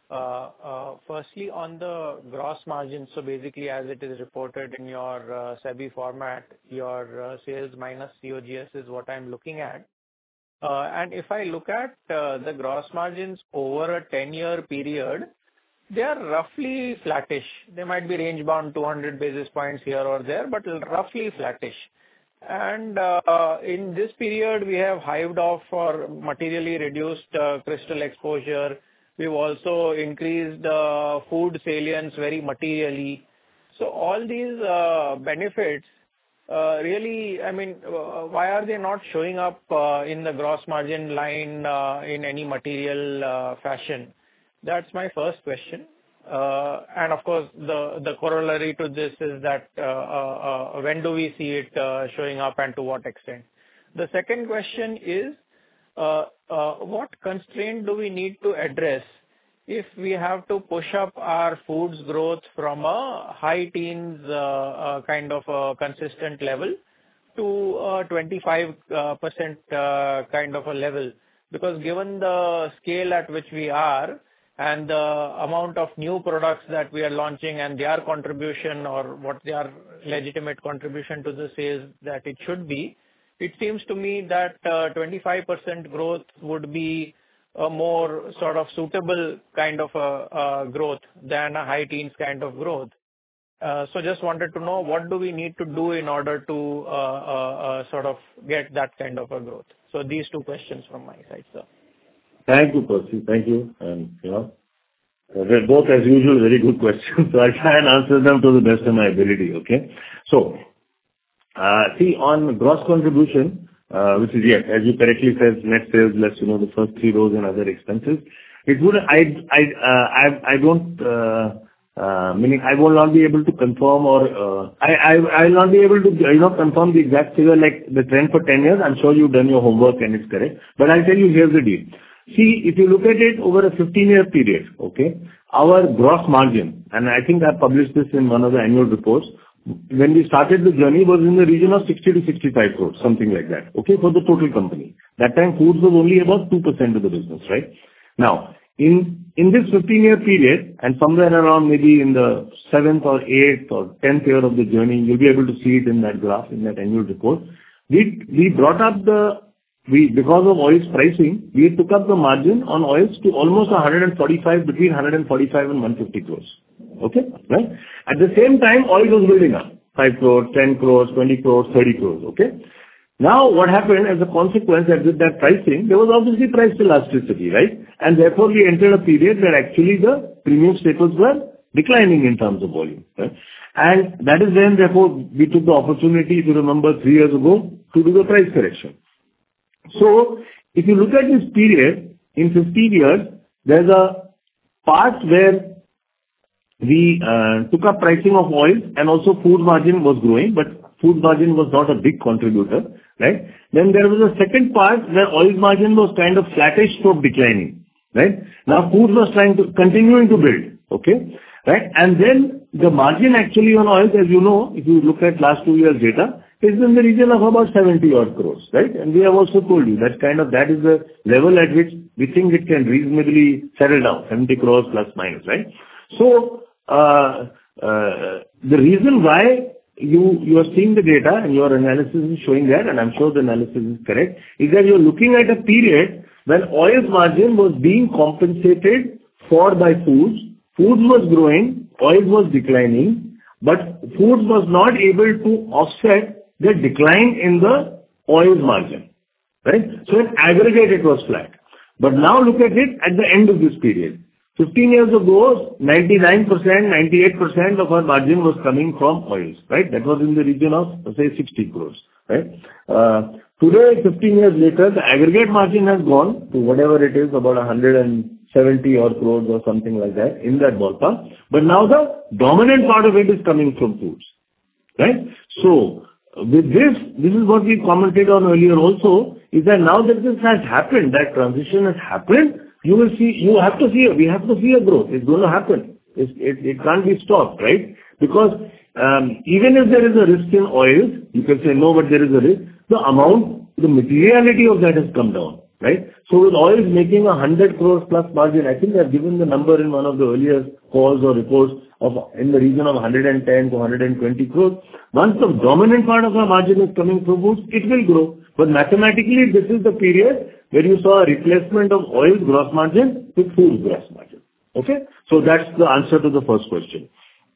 Uh, uh, firstly, on the gross margin, so basically as it is reported in your uh, SEBI format, your uh, sales minus C O G S is what I'm looking at. Uh, and if I look at uh, the gross margins over a ten-year period, they are roughly flattish. They might be range bound two hundred basis points here or there, but roughly flattish. And uh, in this period, we have hived off or materially reduced uh, crystal exposure. We've also increased uh, food salience very materially. So all these uh, benefits uh, really, I mean, uh, why are they not showing up uh, in the gross margin line uh, in any material uh, fashion? That's my first question. Uh, and of course, the, the corollary to this is that uh, uh, uh, when do we see it uh, showing up and to what extent? The second question is, uh, uh, what constraint do we need to address if we have to push up our foods growth from a high teens uh, uh, kind of a consistent level to a twenty-five percent uh, kind of a level? Because given the scale at which we are, and the amount of new products that we are launching and their contribution or what their legitimate contribution to the sales that it should be, it seems to me that uh, twenty-five percent growth would be a more sort of suitable kind of a, a growth than a high teens kind of growth. Uh, so just wanted to know, what do we need to do in order to uh, uh, uh, sort of get that kind of a growth? So these two questions from my side, sir. Thank you, Percy. Thank you. And, you know, they're both, as usual, very good questions. So I'll try and answer them to the best of my ability, okay? So, uh, see, on gross contribution, uh, which is, yes, as you correctly said, net sales less, you know, the first three rows and other expenses. It would, I, I, uh, I, I don't, uh, uh, meaning I will not be able to confirm or, uh, I, I, I will not be able to, you know, confirm the exact figure like the trend for ten years. I'm sure you've done your homework and it's correct. But I'll tell you, here's the deal. See, if you look at it over a fifteen-year period, okay, our gross margin, and I think I published this in one of the annual reports, when we started the journey was in the region of sixty to sixty-five crores, something like that, okay, for the total company. That time foods was only about two percent of the business, right? Now, in, in this fifteen-year period, and somewhere around maybe in the seventh or eighth or tenth year of the journey, you'll be able to see it in that graph, in that annual report, we, we brought up the We, because of oil's pricing, we took up the margin on oils to almost one hundred forty-five, between one hundred forty-five and one hundred fifty crores. Okay? Right? At the same time, oil was building up. five crores, ten crores, twenty crores, thirty crores. Okay? Now, what happened as a consequence that with that pricing, there was obviously price elasticity, right? And therefore, we entered a period where actually the premium staples were declining in terms of volume. Right? And that is when, therefore, we took the opportunity, if you remember, three years ago, to do the price correction. So, if you look at this period, in fifteen years, there's a part where we uh, took up pricing of oil and also food margin was growing, but food margin was not a big contributor, right? Then there was a second part where oil margin was kind of flattish to declining, right? Now, food was trying to, continuing to build, okay? Right? And then the margin actually on oils, as you know, if you look at last two years data, is in the region of about seventy odd crores, right? And we have also told you that kind of, that is the level at which we think it can reasonably settle down, seventy crores plus minus, right? So, uh, uh, the reason why you, you are seeing the data and your analysis is showing that, and I'm sure the analysis is correct, is that you're looking at a period when oil's margin was being compensated for by foods, foods was growing, oil was declining, but foods was not able to offset the decline in the oil's margin, right? So in aggregate it was flat. But now look at it at the end of this period. fifteen years ago, ninety-nine percent, ninety-eight percent of our margin was coming from oils, right? That was in the region of, say, sixty crores, right? Uh, today, fifteen years later, the aggregate margin has gone to whatever it is, about one hundred seventy odd crores or something like that, in that ballpark. But now the dominant part of it is coming from foods, right? So, with this, this is what we commented on earlier also, is that now that this has happened, that transition has happened, you will see, you have to see, we have to see a growth. It's going to happen. It's, it, it can't be stopped, right? Because um, even if there is a risk in oils, you can say no, but there is a risk. The amount, the materiality of that has come down, right? So with oils making a one hundred crores plus margin, I think I've given the number in one of the earlier calls or reports of in the region of one hundred ten to one hundred twenty crores. Once the dominant part of our margin is coming from foods, it will grow. But mathematically, this is the period where you saw a replacement of oil gross margin with foods gross margin. Okay? So that's the answer to the first question.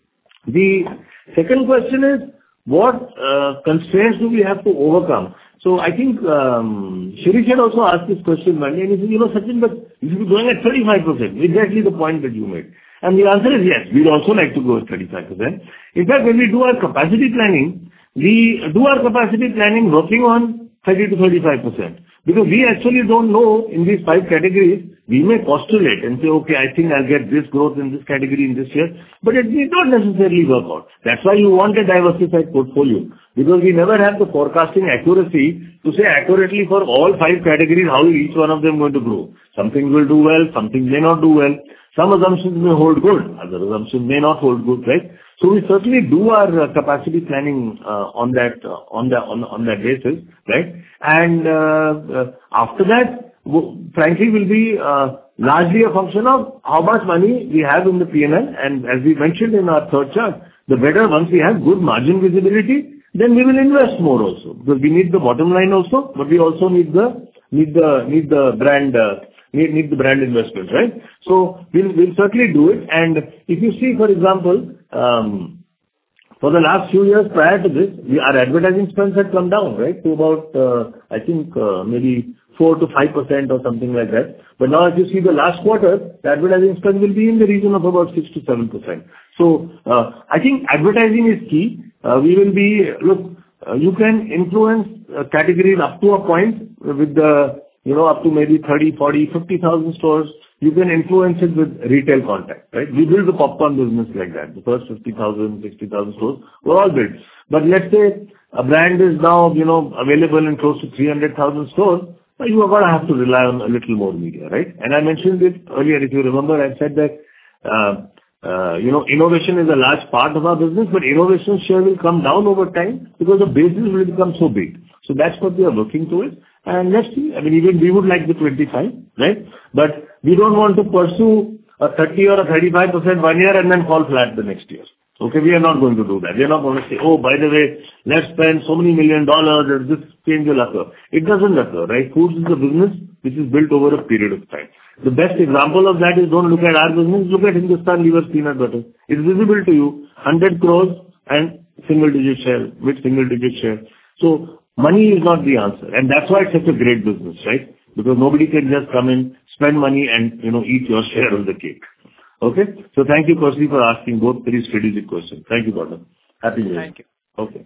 The second question is, what uh, constraints do we have to overcome? So I think um, Shirish had also asked this question, and he said, you know, Sachin, but you should be going at thirty-five percent, exactly the point that you made. And the answer is yes, we'd also like to go at thirty-five percent. In fact, when we do our capacity planning, we do our capacity planning working on thirty to thirty-five percent. Because we actually don't know in these five categories, we may postulate and say, okay, I think I'll get this growth in this category in this year, but it may not necessarily work out. That's why you want a diversified portfolio, because we never have the forecasting accuracy to say accurately for all five categories how each one of them going to grow. Some things will do well, some things may not do well. Some assumptions may hold good, other assumptions may not hold good, right? So we certainly do our uh, capacity planning uh, on that uh, on that on, on that basis, right? And uh, uh, after that, w- frankly, will be uh, largely a function of how much money we have in the P and L. And as we mentioned in our third chart, the better once we have good margin visibility, then we will invest more also, because we need the bottom line also, but we also need the need the need the brand. Uh, Need, need the brand investments, right? So we'll, we'll certainly do it. And if you see, for example, um, for the last few years prior to this, we, our advertising spends had come down, right, to about, uh, I think, uh, maybe four to five percent or something like that. But now if you see the last quarter, the advertising spend will be in the region of about six to seven percent. So uh, I think advertising is key. Uh, we will be, look, uh, you can influence uh, categories up to a point with the you know, up to maybe thirty, forty, fifty thousand stores, you can influence it with retail contact, right? We build the popcorn business like that. The first fifty thousand, sixty thousand stores were all built. But let's say a brand is now, you know, available in close to three hundred thousand stores, well, you are going to have to rely on a little more media, right? And I mentioned it earlier, if you remember, I said that, uh, uh, you know, innovation is a large part of our business, but innovation share will come down over time because the basis will become so big. So that's what we are working towards. And let's see, I mean, even we would like the twenty-five, right? But we don't want to pursue a thirty or a thirty-five percent one year and then fall flat the next year. Okay, we are not going to do that. We are not going to say, oh, by the way, let's spend so many million dollars and this change will occur. It doesn't occur, right? Foods is a business which is built over a period of time. The best example of that is, don't look at our business, look at Hindustan Lever's peanut butter. It's visible to you, one hundred crores and single digit share, with single digit share. So money is not the answer. And that's why it's such a great business, right? Because nobody can just come in, spend money and, you know, eat your share of the cake. Okay? So thank you, Percy, for asking both very strategic questions. Thank you, Gordon. Happy New Year. Thank you. Okay.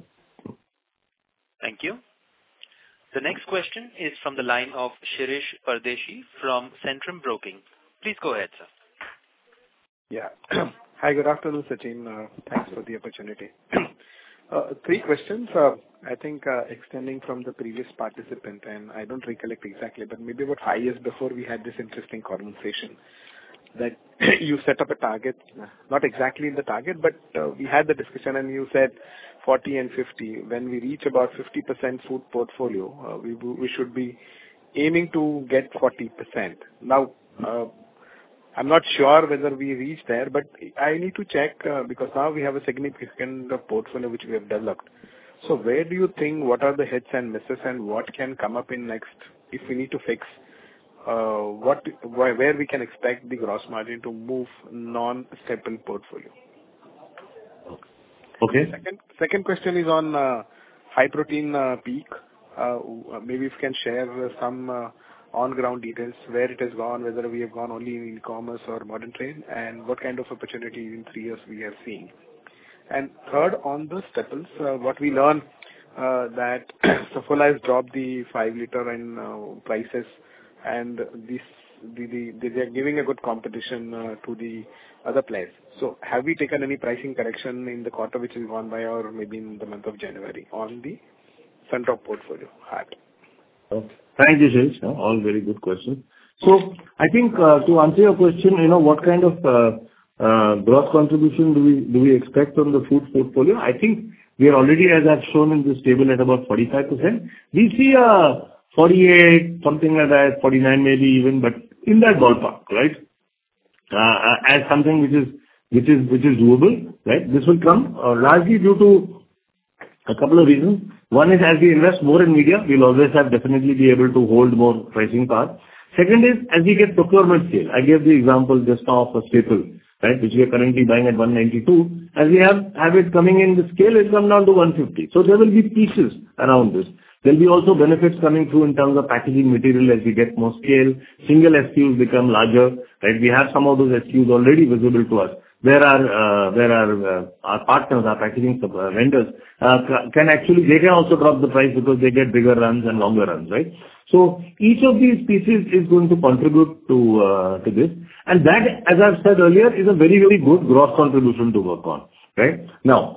Thank you. The next question is from the line of Shirish Pardeshi from Centrum Broking. Please go ahead, sir. Yeah. Hi, good afternoon, Sachin. Uh, thanks for the opportunity. uh, three questions. Uh, I think uh, extending from the previous participant, and I don't recollect exactly, but maybe about five years before we had this interesting conversation that you set up a target, not exactly in the target, but uh, we had the discussion and you said forty and fifty. When we reach about fifty percent food portfolio, uh, we, we should be aiming to get forty percent. Now, uh, I'm not sure whether we reach there, but I need to check uh, because now we have a significant portfolio which we have developed. So where do you think, what are the hits and misses and what can come up in next if we need to fix, uh, what where we can expect the gross margin to move non-staple portfolio? Okay. Second, second question is on uh, high protein uh, peak. Uh, maybe if you can share some uh, on-ground details, where it has gone, whether we have gone only in e-commerce or modern trade, and what kind of opportunity in three years we are seeing. And third, on the staples, uh, what we learned uh, that Saffola has dropped the five liter in uh, prices, and this the, the, they are giving a good competition uh, to the other players. So have we taken any pricing correction in the quarter which is gone by, or maybe in the month of January on the Suntop portfolio? Hat. Okay. Thank you, Shirish. All very good questions. So I think uh, to answer your question, you know, what kind of uh, uh, gross contribution do we do we expect on the food portfolio? I think we are already, as I've shown in this table, at about forty-five percent. We see a forty-eight, something like that, forty-nine maybe even, but in that ballpark, right? Uh, as something which is which is which is doable, right? This will come uh, largely due to a couple of reasons. One is as we invest more in media, we'll always have definitely be able to hold more pricing power. Second is as we get procurement scale. I gave the example just now of a staple, right, which we are currently buying at one ninety-two. As we have have it coming in the scale, it's come down to one fifty. So there will be pieces around this. There'll be also benefits coming through in terms of packaging material as we get more scale. Single S K Us become larger, right? We have some of those S K Us already visible to us. Where our uh, where our uh, our partners, our packaging sub- uh, vendors uh, can actually, they can also drop the price because they get bigger runs and longer runs, right? So each of these pieces is going to contribute to uh, to this, and that, as I've said earlier, is a very very good gross contribution to work on, right? Now,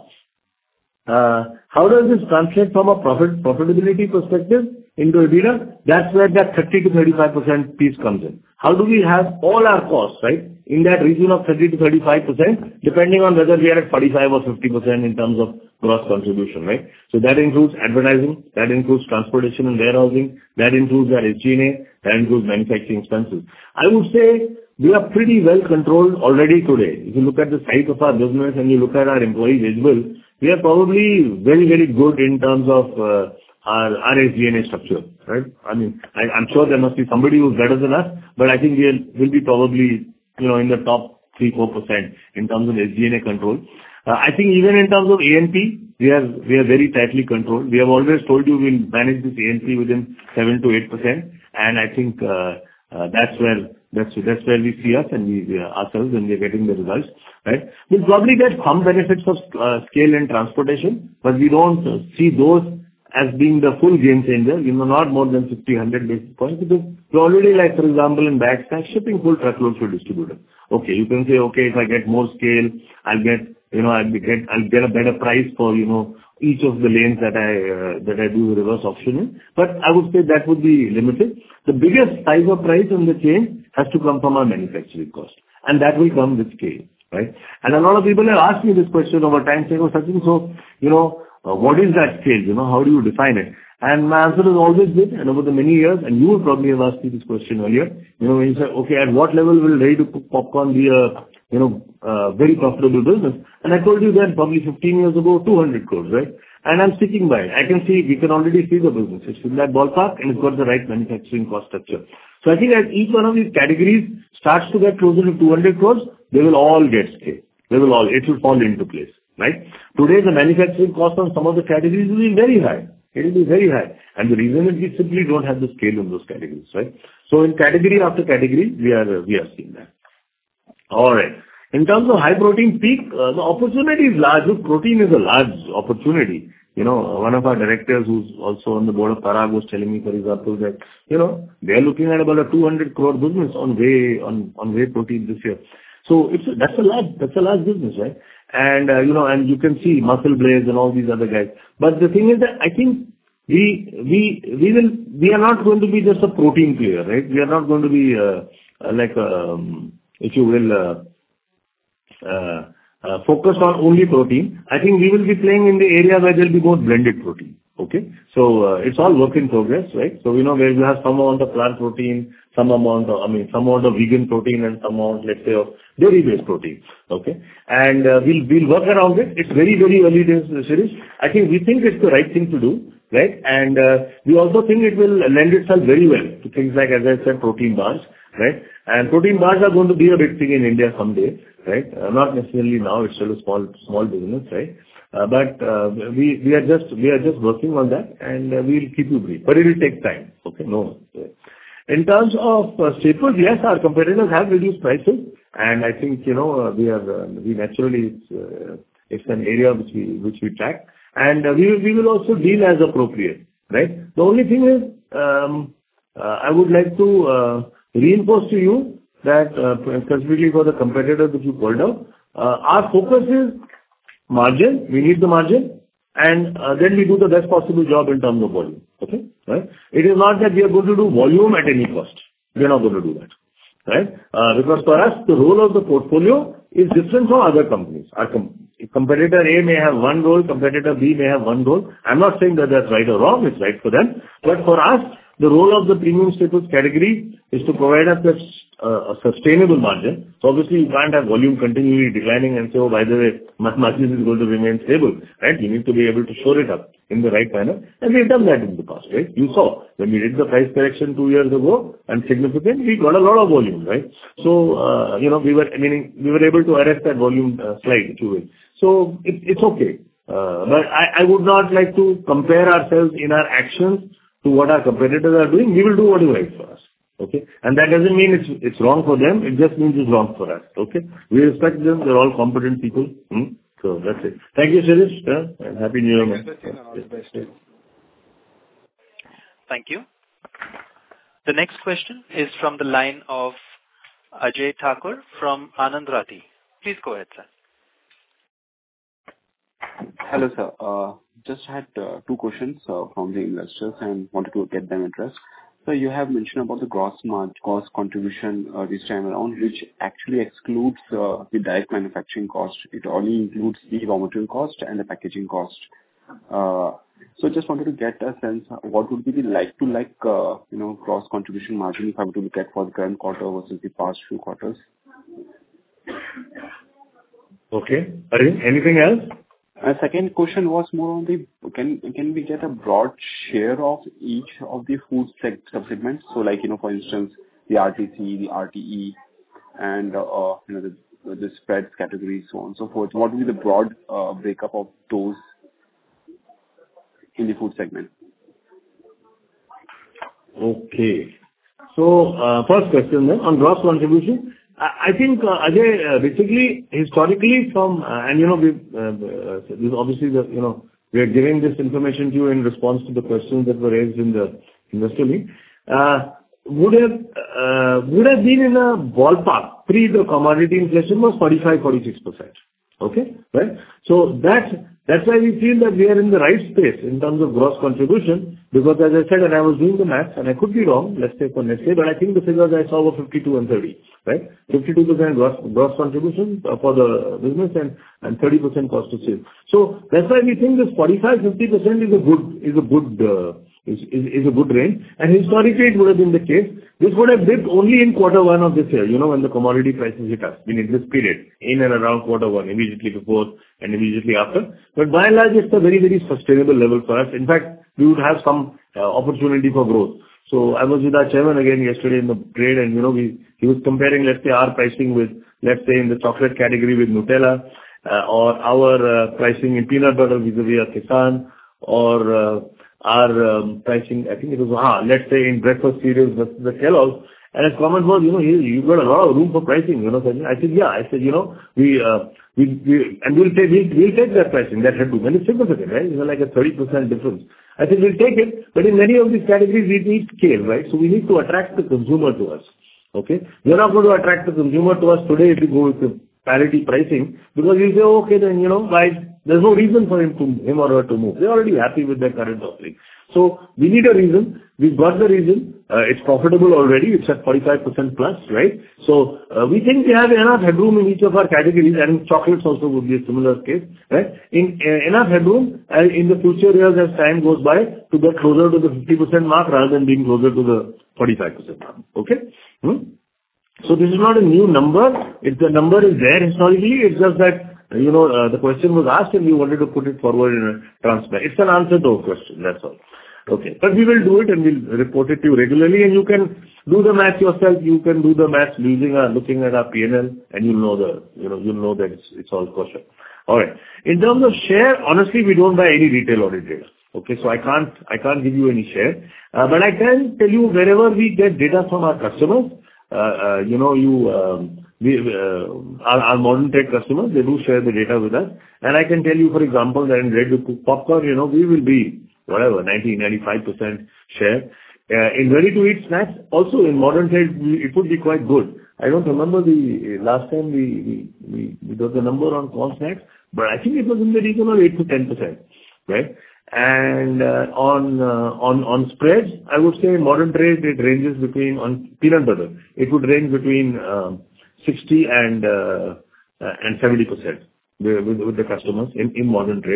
Uh, how does this translate from a profit profitability perspective into EBITDA? That's where that thirty to thirty-five percent piece comes in. How do we have all our costs, right, in that region of thirty to thirty-five percent, depending on whether we are at forty-five or fifty percent in terms of gross contribution, right? So that includes advertising, that includes transportation and warehousing, that includes our S G and A, that includes manufacturing expenses. I would say we are pretty well controlled already today. If you look at the size of our business and you look at our employee wage bill, we are probably very, very good in terms of uh, our, our S G and A structure, right? I mean, I, I'm sure there must be somebody who's better than us, but I think we are, will be probably, you know, in the top three to four percent in terms of S G and A control. Uh, I think even in terms of A and P, we are, we are very tightly controlled. We have always told you we'll manage this A and P within seven to eight percent, and I think uh, uh, that's where That's that's where we see us and we, we ourselves, and we're getting the results, right? We'll probably get some benefits of uh, scale and transportation, but we don't uh, see those as being the full game changer, you know, not more than fifty, one hundred basis points, because we're already, like, for example, in bag stack, shipping full truckloads to distributor. Okay, you can say, okay, if I get more scale, I'll get, you know, I'll get, I'll get a better price for, you know, each of the lanes that I, uh, that I do reverse auction in. But I would say that would be limited. The biggest size of price in the chain has to come from our manufacturing cost, and that will come with scale, right? And a lot of people have asked me this question over time, saying, "Oh, Sachin, so, you know, uh, what is that scale? You know, how do you define it?" And my answer has always been, and over the many years, and you would probably have asked me this question earlier, you know, when you say, "Okay, at what level will ready to cook popcorn be a, you know, uh, very profitable business?" And I told you then, probably fifteen years ago, two hundred crores, right? And I'm sticking by it. I can see, we can already see the business. It's in that ballpark, and it's got the right manufacturing cost structure. So I think as each one of these categories starts to get closer to two hundred crores, they will all get scale. They will all, it will fall into place, right? Today, the manufacturing cost on some of the categories will be very high. It will be very high. And the reason is we simply don't have the scale in those categories, right? So in category after category, we are, we are seeing that. All right. In terms of high protein peak, uh, the opportunity is large. Look, protein is a large opportunity. You know, one of our directors who's also on the board of Parag was telling me, for example, that, you know, they are looking at about a two hundred crore business on whey, on, on whey protein this year. So it's a, that's a large, that's a large business, right? And, uh, you know, and you can see Muscle Blaze and all these other guys. But the thing is that I think we, we, we will, we are not going to be just a protein player, right? We are not going to be, uh, like, um, if you will, uh, uh, Uh, focused on only protein. I think we will be playing in the area where there will be more blended protein. Okay? So, uh, it's all work in progress, right? So, you know, where you have some amount of plant protein, some amount of, I mean, some amount of vegan protein and some amount, let's say, of dairy-based protein. Okay? And, uh, we'll, we'll work around it. It's very, very early days, Shirish. I think we think it's the right thing to do, right? And, uh, we also think it will lend itself very well to things like, as I said, protein bars, right? And protein bars are going to be a big thing in India someday, right? Uh, not necessarily now, it's still a small, small business, right? Uh, but uh, we we are just we are just working on that, and uh, we'll keep you brief. But it will take time. Okay, no. In terms of uh, staples, yes, our competitors have reduced prices, and I think, you know, uh, we are uh, we naturally it's, uh, it's an area which we which we track, and uh, we we will also deal as appropriate, right? The only thing is, um, uh, I would like to uh, reinforce to you that uh, specifically for the competitors that you called out, uh, our focus is margin. We need the margin, and uh, then we do the best possible job in terms of volume. Okay? Right? It is not that we are going to do volume at any cost. We are not going to do that. Right? Uh, because for us, the role of the portfolio is different from other companies. Our com- competitor A may have one role, competitor B may have one role. I'm not saying that that's right or wrong. It's right for them. But for us, the role of the premium staples category is to provide us a, a sustainable margin. So obviously you can't have volume continually declining and say, oh, by the way, my margin is going to remain stable, right? You need to be able to shore it up in the right manner. And we've done that in the past, right? You saw when we did the price correction two years ago and significant, we got a lot of volume, right? So, uh, you know, we were, meaning we were able to arrest that volume uh, slide, if you will. So it, it's okay. Uh, but I, I would not like to compare ourselves in our actions to what our competitors are doing. We will do what is right for us. Okay? And that doesn't mean it's it's wrong for them. It just means it's wrong for us. Okay? We respect them. They're all competent people. Hmm? So that's it. Thank you, Shirish. Yeah? And Happy New Year, man. Thank you. The next question is from the line of Ajay Thakur from Anand Rathi. Please go ahead, sir. Hello, sir. Uh, just had uh, two questions uh, from the investors and wanted to get them interest. So you have mentioned about the gross margin cost contribution uh, this time around, which actually excludes uh, the direct manufacturing cost. It only includes the raw material cost and the packaging cost. Uh, so just wanted to get a sense of what would be the like-to-like, uh, you know, gross contribution margin if I were to look at for the current quarter versus the past few quarters. Okay. Arvind, anything else? Uh, second question was more on the, can can we get a broad share of each of the food seg- subsegments? So like, you know, for instance, the R T C, the R T E, and, uh, uh, you know, the, the spreads categories, so on and so forth. What would be the broad uh, breakup of those in the food segment? Okay. So, uh, first question then, on gross contribution. I think, uh, Ajay, uh, basically, historically from, uh, and you know, we, uh, uh, this obviously the, you know, we are giving this information to you in response to the questions that were raised in the investor meet. Uh, would have, uh, would have been in a ballpark, pre the commodity inflation was forty-five to forty-six percent. Okay? Right? So that's, that's why we feel that we are in the right space in terms of gross contribution, because as I said, and I was doing the maths, and I could be wrong, let's say for Nestlé, but I think the figures I saw were fifty-two and thirty, right? fifty-two percent gross, gross contribution for the business and, and thirty percent cost of sales. So that's why we think this forty-five to fifty percent is a good, is a good, uh, is, is, is a good range. And historically it would have been the case. This would have dipped only in quarter one of this year, you know, when the commodity prices hit us, in this period, in and around quarter one, immediately before and immediately after. But by and large, it's a very, very sustainable level for us. In fact, we would have some uh, opportunity for growth. So I was with our chairman again yesterday in the trade, and, you know, we, he was comparing, let's say, our pricing with, let's say, in the chocolate category with Nutella, uh, or our uh, pricing in peanut butter vis-a-vis a Kisan, or uh, our um, pricing, I think it was, ah, let's say, in breakfast cereals versus the Kellogg's. And his comment was, you know, you, you've got a lot of room for pricing, you know. I said, yeah. I said, you know, we, uh, we, we and we'll take, we'll, we'll take that pricing, that headroom. And it's significant, right? You know, like a thirty percent difference. I said, we'll take it, but in many of these categories, we need scale, right? So we need to attract the consumer to us, okay? We're not going to attract the consumer to us today if we go with the parity pricing, because he'll say, oh, okay, then, you know, why, there's no reason for him to, him or her to move. They're already happy with their current offering. So we need a reason. We've got the reason. Uh, it's profitable already. It's at forty-five percent plus, right? So uh, we think we have enough headroom in each of our categories, and chocolates also would be a similar case, right? In uh, enough headroom uh, in the future years as time goes by to get closer to the fifty percent mark rather than being closer to the forty-five percent mark. Okay? Hmm? So this is not a new number. If the number is there historically, it's just that, you know, uh, the question was asked and we wanted to put it forward in a transparent. It's an answer to a question, that's all. Okay. But we will do it and we'll report it to you regularly, and you can do the math yourself. You can do the math using our, looking at our P and L, and you'll know the, you know, you'll know that it's, it's all kosher. All right. In terms of share, honestly, we don't buy any retail audit data. Okay. So I can't, I can't give you any share. Uh, but I can tell you wherever we get data from our customers, uh, uh, you know, you, um, we, uh, our, our modern trade customers, they do share the data with us. And I can tell you, for example, that in ready to cook popcorn, you know, we will be whatever, ninety to ninety-five percent share. Uh, in ready-to-eat snacks, also in modern trade, we, it would be quite good. I don't remember the last time we, we, we, we got the number on corn snacks, but I think it was in the region of eight to ten percent, right? And uh, on, uh, on, on spreads, I would say in modern trade, it ranges between, on peanut butter, it would range between um, sixty and, uh, uh, and seventy percent with, with the customers in, in modern trade.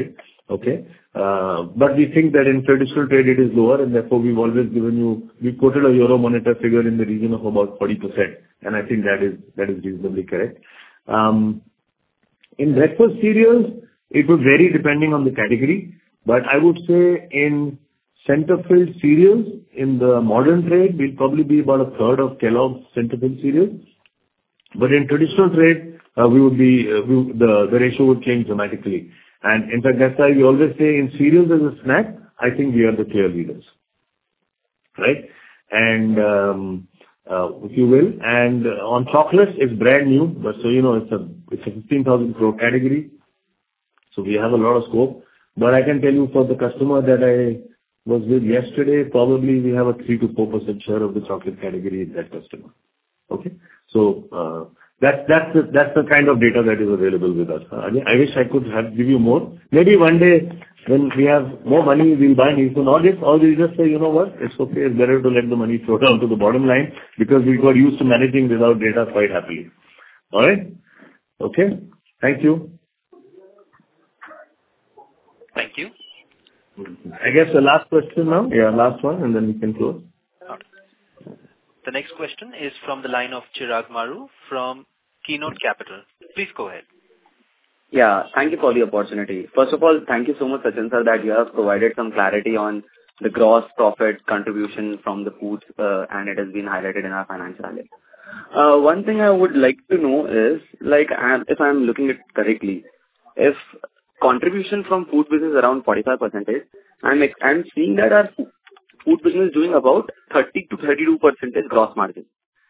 Okay? Uh, But we think that in traditional trade it is lower, and therefore we've always given you... We quoted a Euromonitor figure in the region of about forty percent, and I think that is, that is reasonably correct. Um, In breakfast cereals, it would vary depending on the category, but I would say in center-filled cereals, in the modern trade, we'll probably be about a third of Kellogg's center-filled cereals. But in traditional trade, uh, we would be, uh, we, the, the ratio would change dramatically. And in fact, that's why we always say in cereals as a snack, I think we are the clear leaders. Right? And, um, uh, if you will, and uh, on chocolates, it's brand new, but so, you know, it's a, it's a fifteen thousand crore category. So we have a lot of scope. But I can tell you for the customer that I was with yesterday, probably we have a three to four percent share of the chocolate category in that customer. Okay? So, uh, that's, that's the, that's the kind of data that is available with us. Uh, I wish I could have, give you more. Maybe one day when we have more money, we'll buy Nielsen audits, or we'll just say, "You know what? It's okay. It's better to let the money flow down to the bottom line," because we got used to managing without data quite happily. All right? Okay? Thank you. Thank you. I guess the last question now. Yeah, last one, and then we can close. The next question is from the line of Chirag Maru from Keynote Capital. Please go ahead. Yeah, thank you for the opportunity. First of all, thank you so much, Sachin sir, that you have provided some clarity on the gross profit contribution from the foods, uh, and it has been highlighted in our financial analysis. Uh, one thing I would like to know is, like, I'm, if I'm looking at it correctly, if contribution from food business is around forty-five percent, I'm, I'm seeing that our food business is doing about thirty to thirty-two percent gross margin.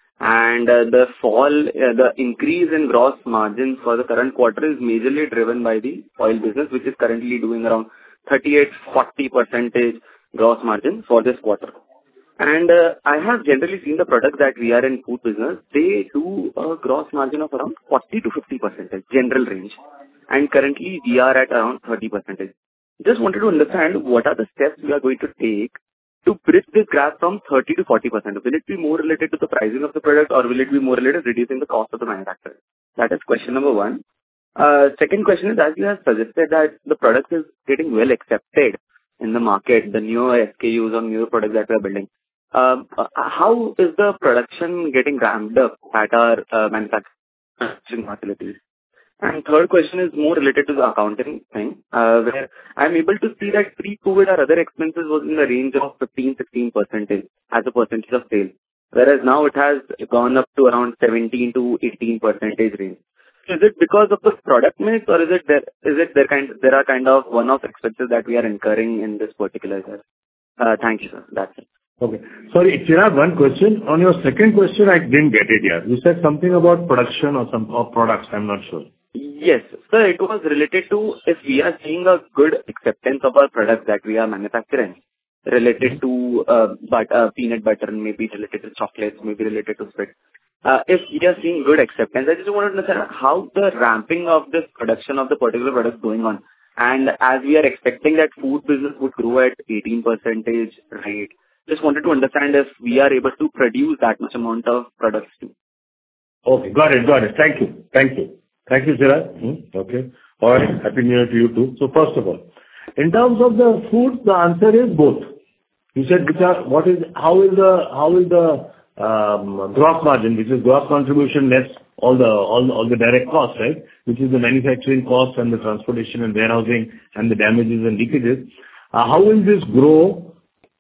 And uh, the fall, uh, the increase in gross margin for the current quarter is majorly driven by the oil business, which is currently doing around thirty-eight to forty percent gross margin for this quarter. And uh, I have generally seen the products that we are in food business, they do a gross margin of around forty to fifty percent, general range. And currently we are at around thirty percent. Just wanted to understand what are the steps we are going to take to bridge this gap from thirty to forty percent. Will it be more related to the pricing of the product, or will it be more related to reducing the cost of the manufacturer? That is question number one. Uh, second question is, as you have suggested that the product is getting well accepted in the market, the newer S K Us or newer products that we are building. Um, uh, how is the production getting ramped up at our uh, manufacturing facilities? And third question is more related to the accounting thing, uh, where I'm able to see that pre-COVID our other expenses was in the range of fifteen to sixteen percent as a percentage of sales, whereas now it has gone up to around seventeen to eighteen percent range. Is it because of the product mix, or is it there, is it there kind, there are kind of one-off expenses that we are incurring in this particular year? Uh, thank you, sir. That's it. Okay. Sorry, Chirag, one question. On your second question, I didn't get it yet. You said something about production or some, or products. I'm not sure. Yes. Sir, it was related to if we are seeing a good acceptance of our products that we are manufacturing, related to uh, but, uh, peanut butter, maybe related to chocolates, maybe related to sweet. Uh, if we are seeing good acceptance, I just wanted to understand how the ramping of this production of the particular product is going on. And as we are expecting that food business would grow at eighteen percent rate, just wanted to understand if we are able to produce that much amount of products too. Okay, got it, got it. Thank you. Thank you. Thank you, Chirag. Hmm, okay. All right. Happy New Year to you too. So first of all, in terms of the food, the answer is both. You said which are, what is, how is the, how is the um, gross margin, which is gross contribution less all the, all, all the direct costs, right? Which is the manufacturing costs and the transportation and warehousing and the damages and leakages. Uh, how will this grow?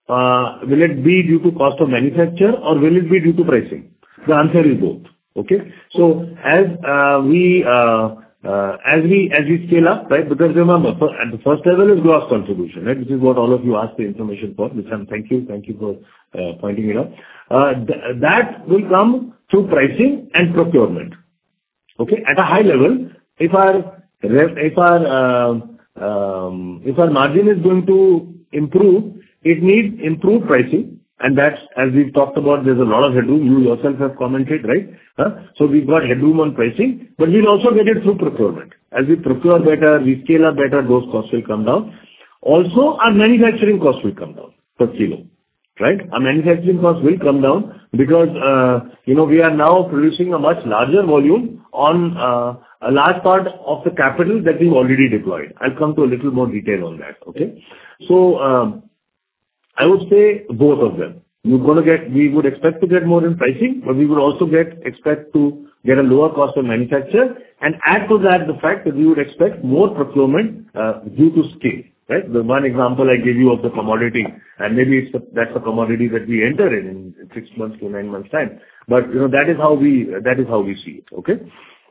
Uh, will it be due to cost of manufacture, or will it be due to pricing? The answer is both. Okay. So as uh, we uh, uh, as we as we scale up, right? Because remember, for, at the first level is gross contribution, right? Which is what all of you asked the information for. Which I'm thank you, thank you for uh, pointing it out. Uh, th- that will come through pricing and procurement. Okay. At a high level, if our if our uh, um, if our margin is going to improve, it needs improved pricing. And that's, as we've talked about, there's a lot of headroom. You yourself have commented, right? Huh? So we've got headroom on pricing, but we'll also get it through procurement. As we procure better, we scale up better, those costs will come down. Also, our manufacturing costs will come down per kilo. right? Our manufacturing costs will come down because, uh, you know, we are now producing a much larger volume on uh, a large part of the capital that we've already deployed. I'll come to a little more detail on that, okay? So, um, I would say both of them. We're gonna get, we would expect to get more in pricing, but we would also get, expect to get a lower cost of manufacture, and add to that the fact that we would expect more procurement uh, due to scale, right? The one example I gave you of the commodity, and maybe it's a, that's a commodity that we enter in in six months to nine months time. But, you know, that is how we, that is how we see it, okay?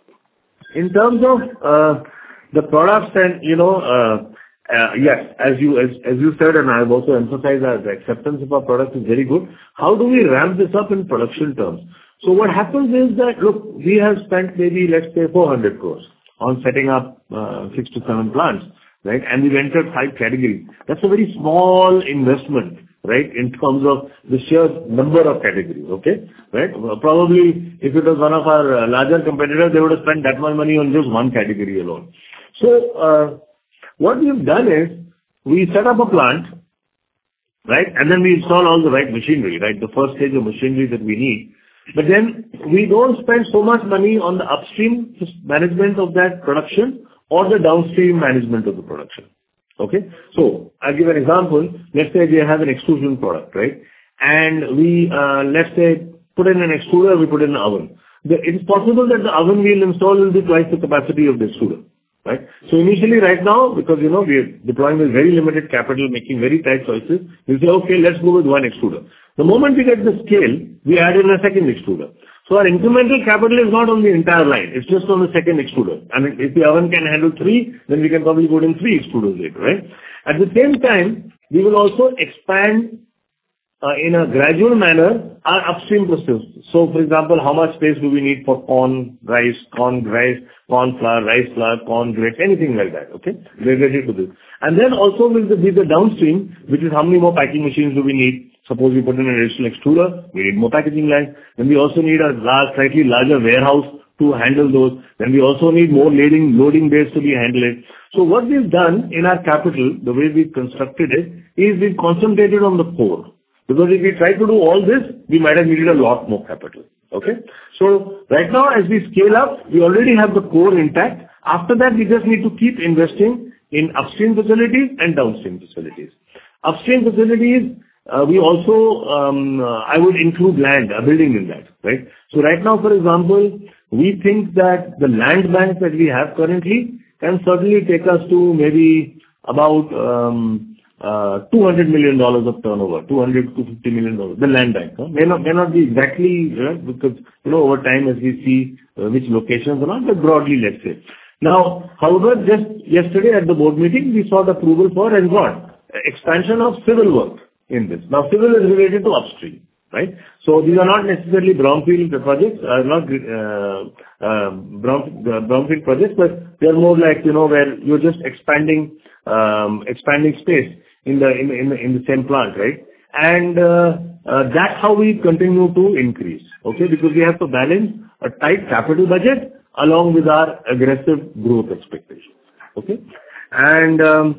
In terms of uh, the products and, you know, uh, Uh, yes, as you as as you said, and I've also emphasized that the acceptance of our product is very good. How do we ramp this up in production terms? So what happens is that, look, we have spent maybe, let's say, four hundred crores on setting up uh, six to seven plants, right? And we've entered five categories. That's a very small investment, right, in terms of the sheer number of categories, okay? Right? Probably, if it was one of our uh, larger competitors, they would have spent that much money on just one category alone. So, uh, what we've done is, we set up a plant, right? And then we install all the right machinery, right? The first stage of machinery that we need. But then we don't spend so much money on the upstream management of that production or the downstream management of the production. Okay? So I'll give an example. Let's say we have an extrusion product, right? And we, uh, let's say, put in an extruder, we put in an oven. The, it's possible that the oven we'll install will be twice the capacity of the extruder. Right? So initially right now, because, you know, we are deploying with very limited capital, making very tight choices, we say, okay, let's go with one extruder. The moment we get the scale, we add in a second extruder. So our incremental capital is not on the entire line, it's just on the second extruder. And if the oven can handle three, then we can probably put in three extruders later, right? At the same time, we will also expand Uh, in a gradual manner, our upstream process. So, for example, how much space do we need for corn, rice, corn, rice, corn flour, rice flour, corn grits, anything like that, okay? We're ready to this. And then also will be the downstream, which is how many more packing machines do we need? Suppose we put in an additional extruder, we need more packaging lines. Then we also need a large, slightly larger warehouse to handle those. Then we also need more loading, loading bays to be handled. So what we've done in our capital, the way we've constructed it, is we've concentrated on the core. Because if we try to do all this, we might have needed a lot more capital. Okay? So right now, as we scale up, we already have the core intact. After that, we just need to keep investing in upstream facilities and downstream facilities. Upstream facilities, uh, we also, um, uh, I would include land, a building in that, right? So right now, for example, we think that the land bank that we have currently can certainly take us to maybe about, um, Uh, two hundred million dollars of turnover, two hundred to fifty million dollars, the land bank. Huh? May not, may not be exactly, uh, because, you know, over time as we see uh, which locations are not, but broadly, let's say. Now, however, just yesterday at the board meeting, we sought approval for and got expansion of civil work in this. Now, civil is related to upstream, right? So these are not necessarily brownfield projects, are not uh, uh, brown, uh, brownfield projects, but they are more like, you know, where you're just expanding, um, expanding space in the in in the, in the same plant, right? And uh, uh, that's how we continue to increase, okay? Because we have to balance a tight capital budget along with our aggressive growth expectations, okay? And um,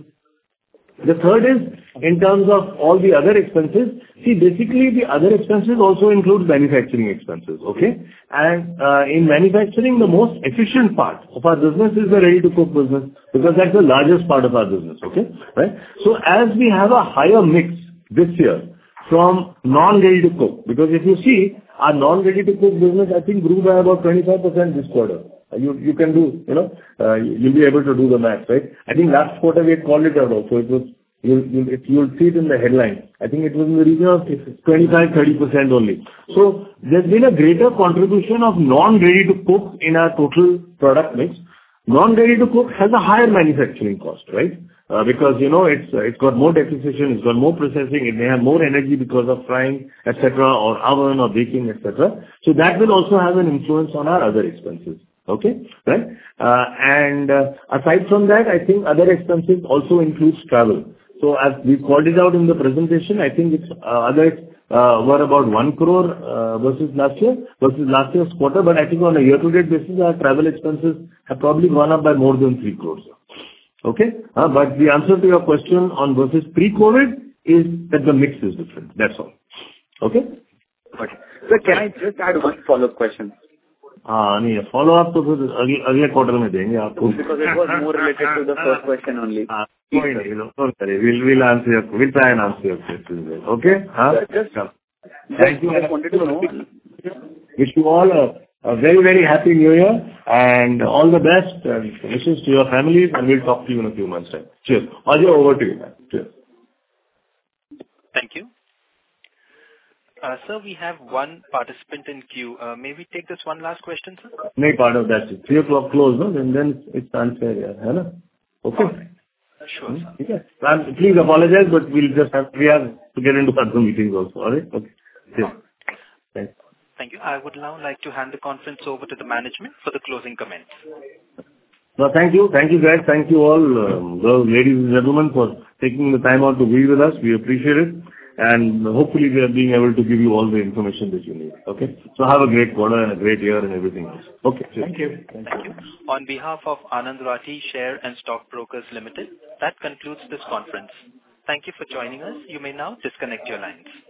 the third is in terms of all the other expenses. See, basically the other expenses also include manufacturing expenses, okay? And uh, in manufacturing, the most efficient part of our business is the ready-to-cook business, because that's the largest part of our business, okay? Right? So as we have a higher mix this year from non-ready-to-cook, because if you see, our non-ready-to-cook business, I think, grew by about twenty-five percent this quarter. You you can do, you know, uh, you'll be able to do the math, right? I think last quarter we had called it out also. It was, you'll, you'll, if you'll see it in the headline, I think it was in the region of twenty-five to thirty percent only. So there's been a greater contribution of non-ready-to-cook in our total product mix. Non-ready-to-cook has a higher manufacturing cost, right? Uh, because, you know, it's uh, it's got more depreciation, it's got more processing, it may have more energy because of frying, et cetera, or oven or baking, et cetera. So that will also have an influence on our other expenses. Okay, right? Uh, and uh, aside from that, I think other expenses also includes travel. So as we called it out in the presentation, I think it's uh, other uh, were about one crore uh, versus last year, versus last year's quarter. But I think on a year-to-date basis, our travel expenses have probably gone up by more than three crores. Okay? Uh, but the answer to your question on versus pre-COVID is that the mix is different. That's all. Okay? Okay. Sir, can I just add one follow-up question? हाँ नहीं follow up तो फिर अगले अगले quarter में देंगे आपको. Because it was more related to the first question only. हाँ कोई नहीं, don't worry. We'll we'll answer your, we'll try and answer your questions. Okay? हाँ. Just Thank you. I just wanted to know. Wish you all a, a very very happy New Year and all the best and wishes to your families, and we'll talk to you in a few months' time. Cheers. Ajay, over to you, man. Cheers. Thank you. Uh, sir, we have one participant in queue. Uh, may we take this one last question, sir? No part of that. Three o'clock close, no? And then it's unfair, yeah. है ना? Okay. Right. Sure, sir. Okay. And please apologize, but we'll just have we have to get into other meetings also. All right? Okay. Yes. Thanks. Thank you. I would now like to hand the conference over to the management for the closing comments. No, thank you. Thank you, guys. Thank you all, um, those ladies and gentlemen, for taking the time out to be with us. We appreciate it. And hopefully we are being able to give you all the information that you need. Okay? So have a great quarter and a great year and everything else. Okay. Thank you. Thank you. On behalf of Anand Rathi Share and Stock Brokers Limited, that concludes this conference. Thank you for joining us. You may now disconnect your lines.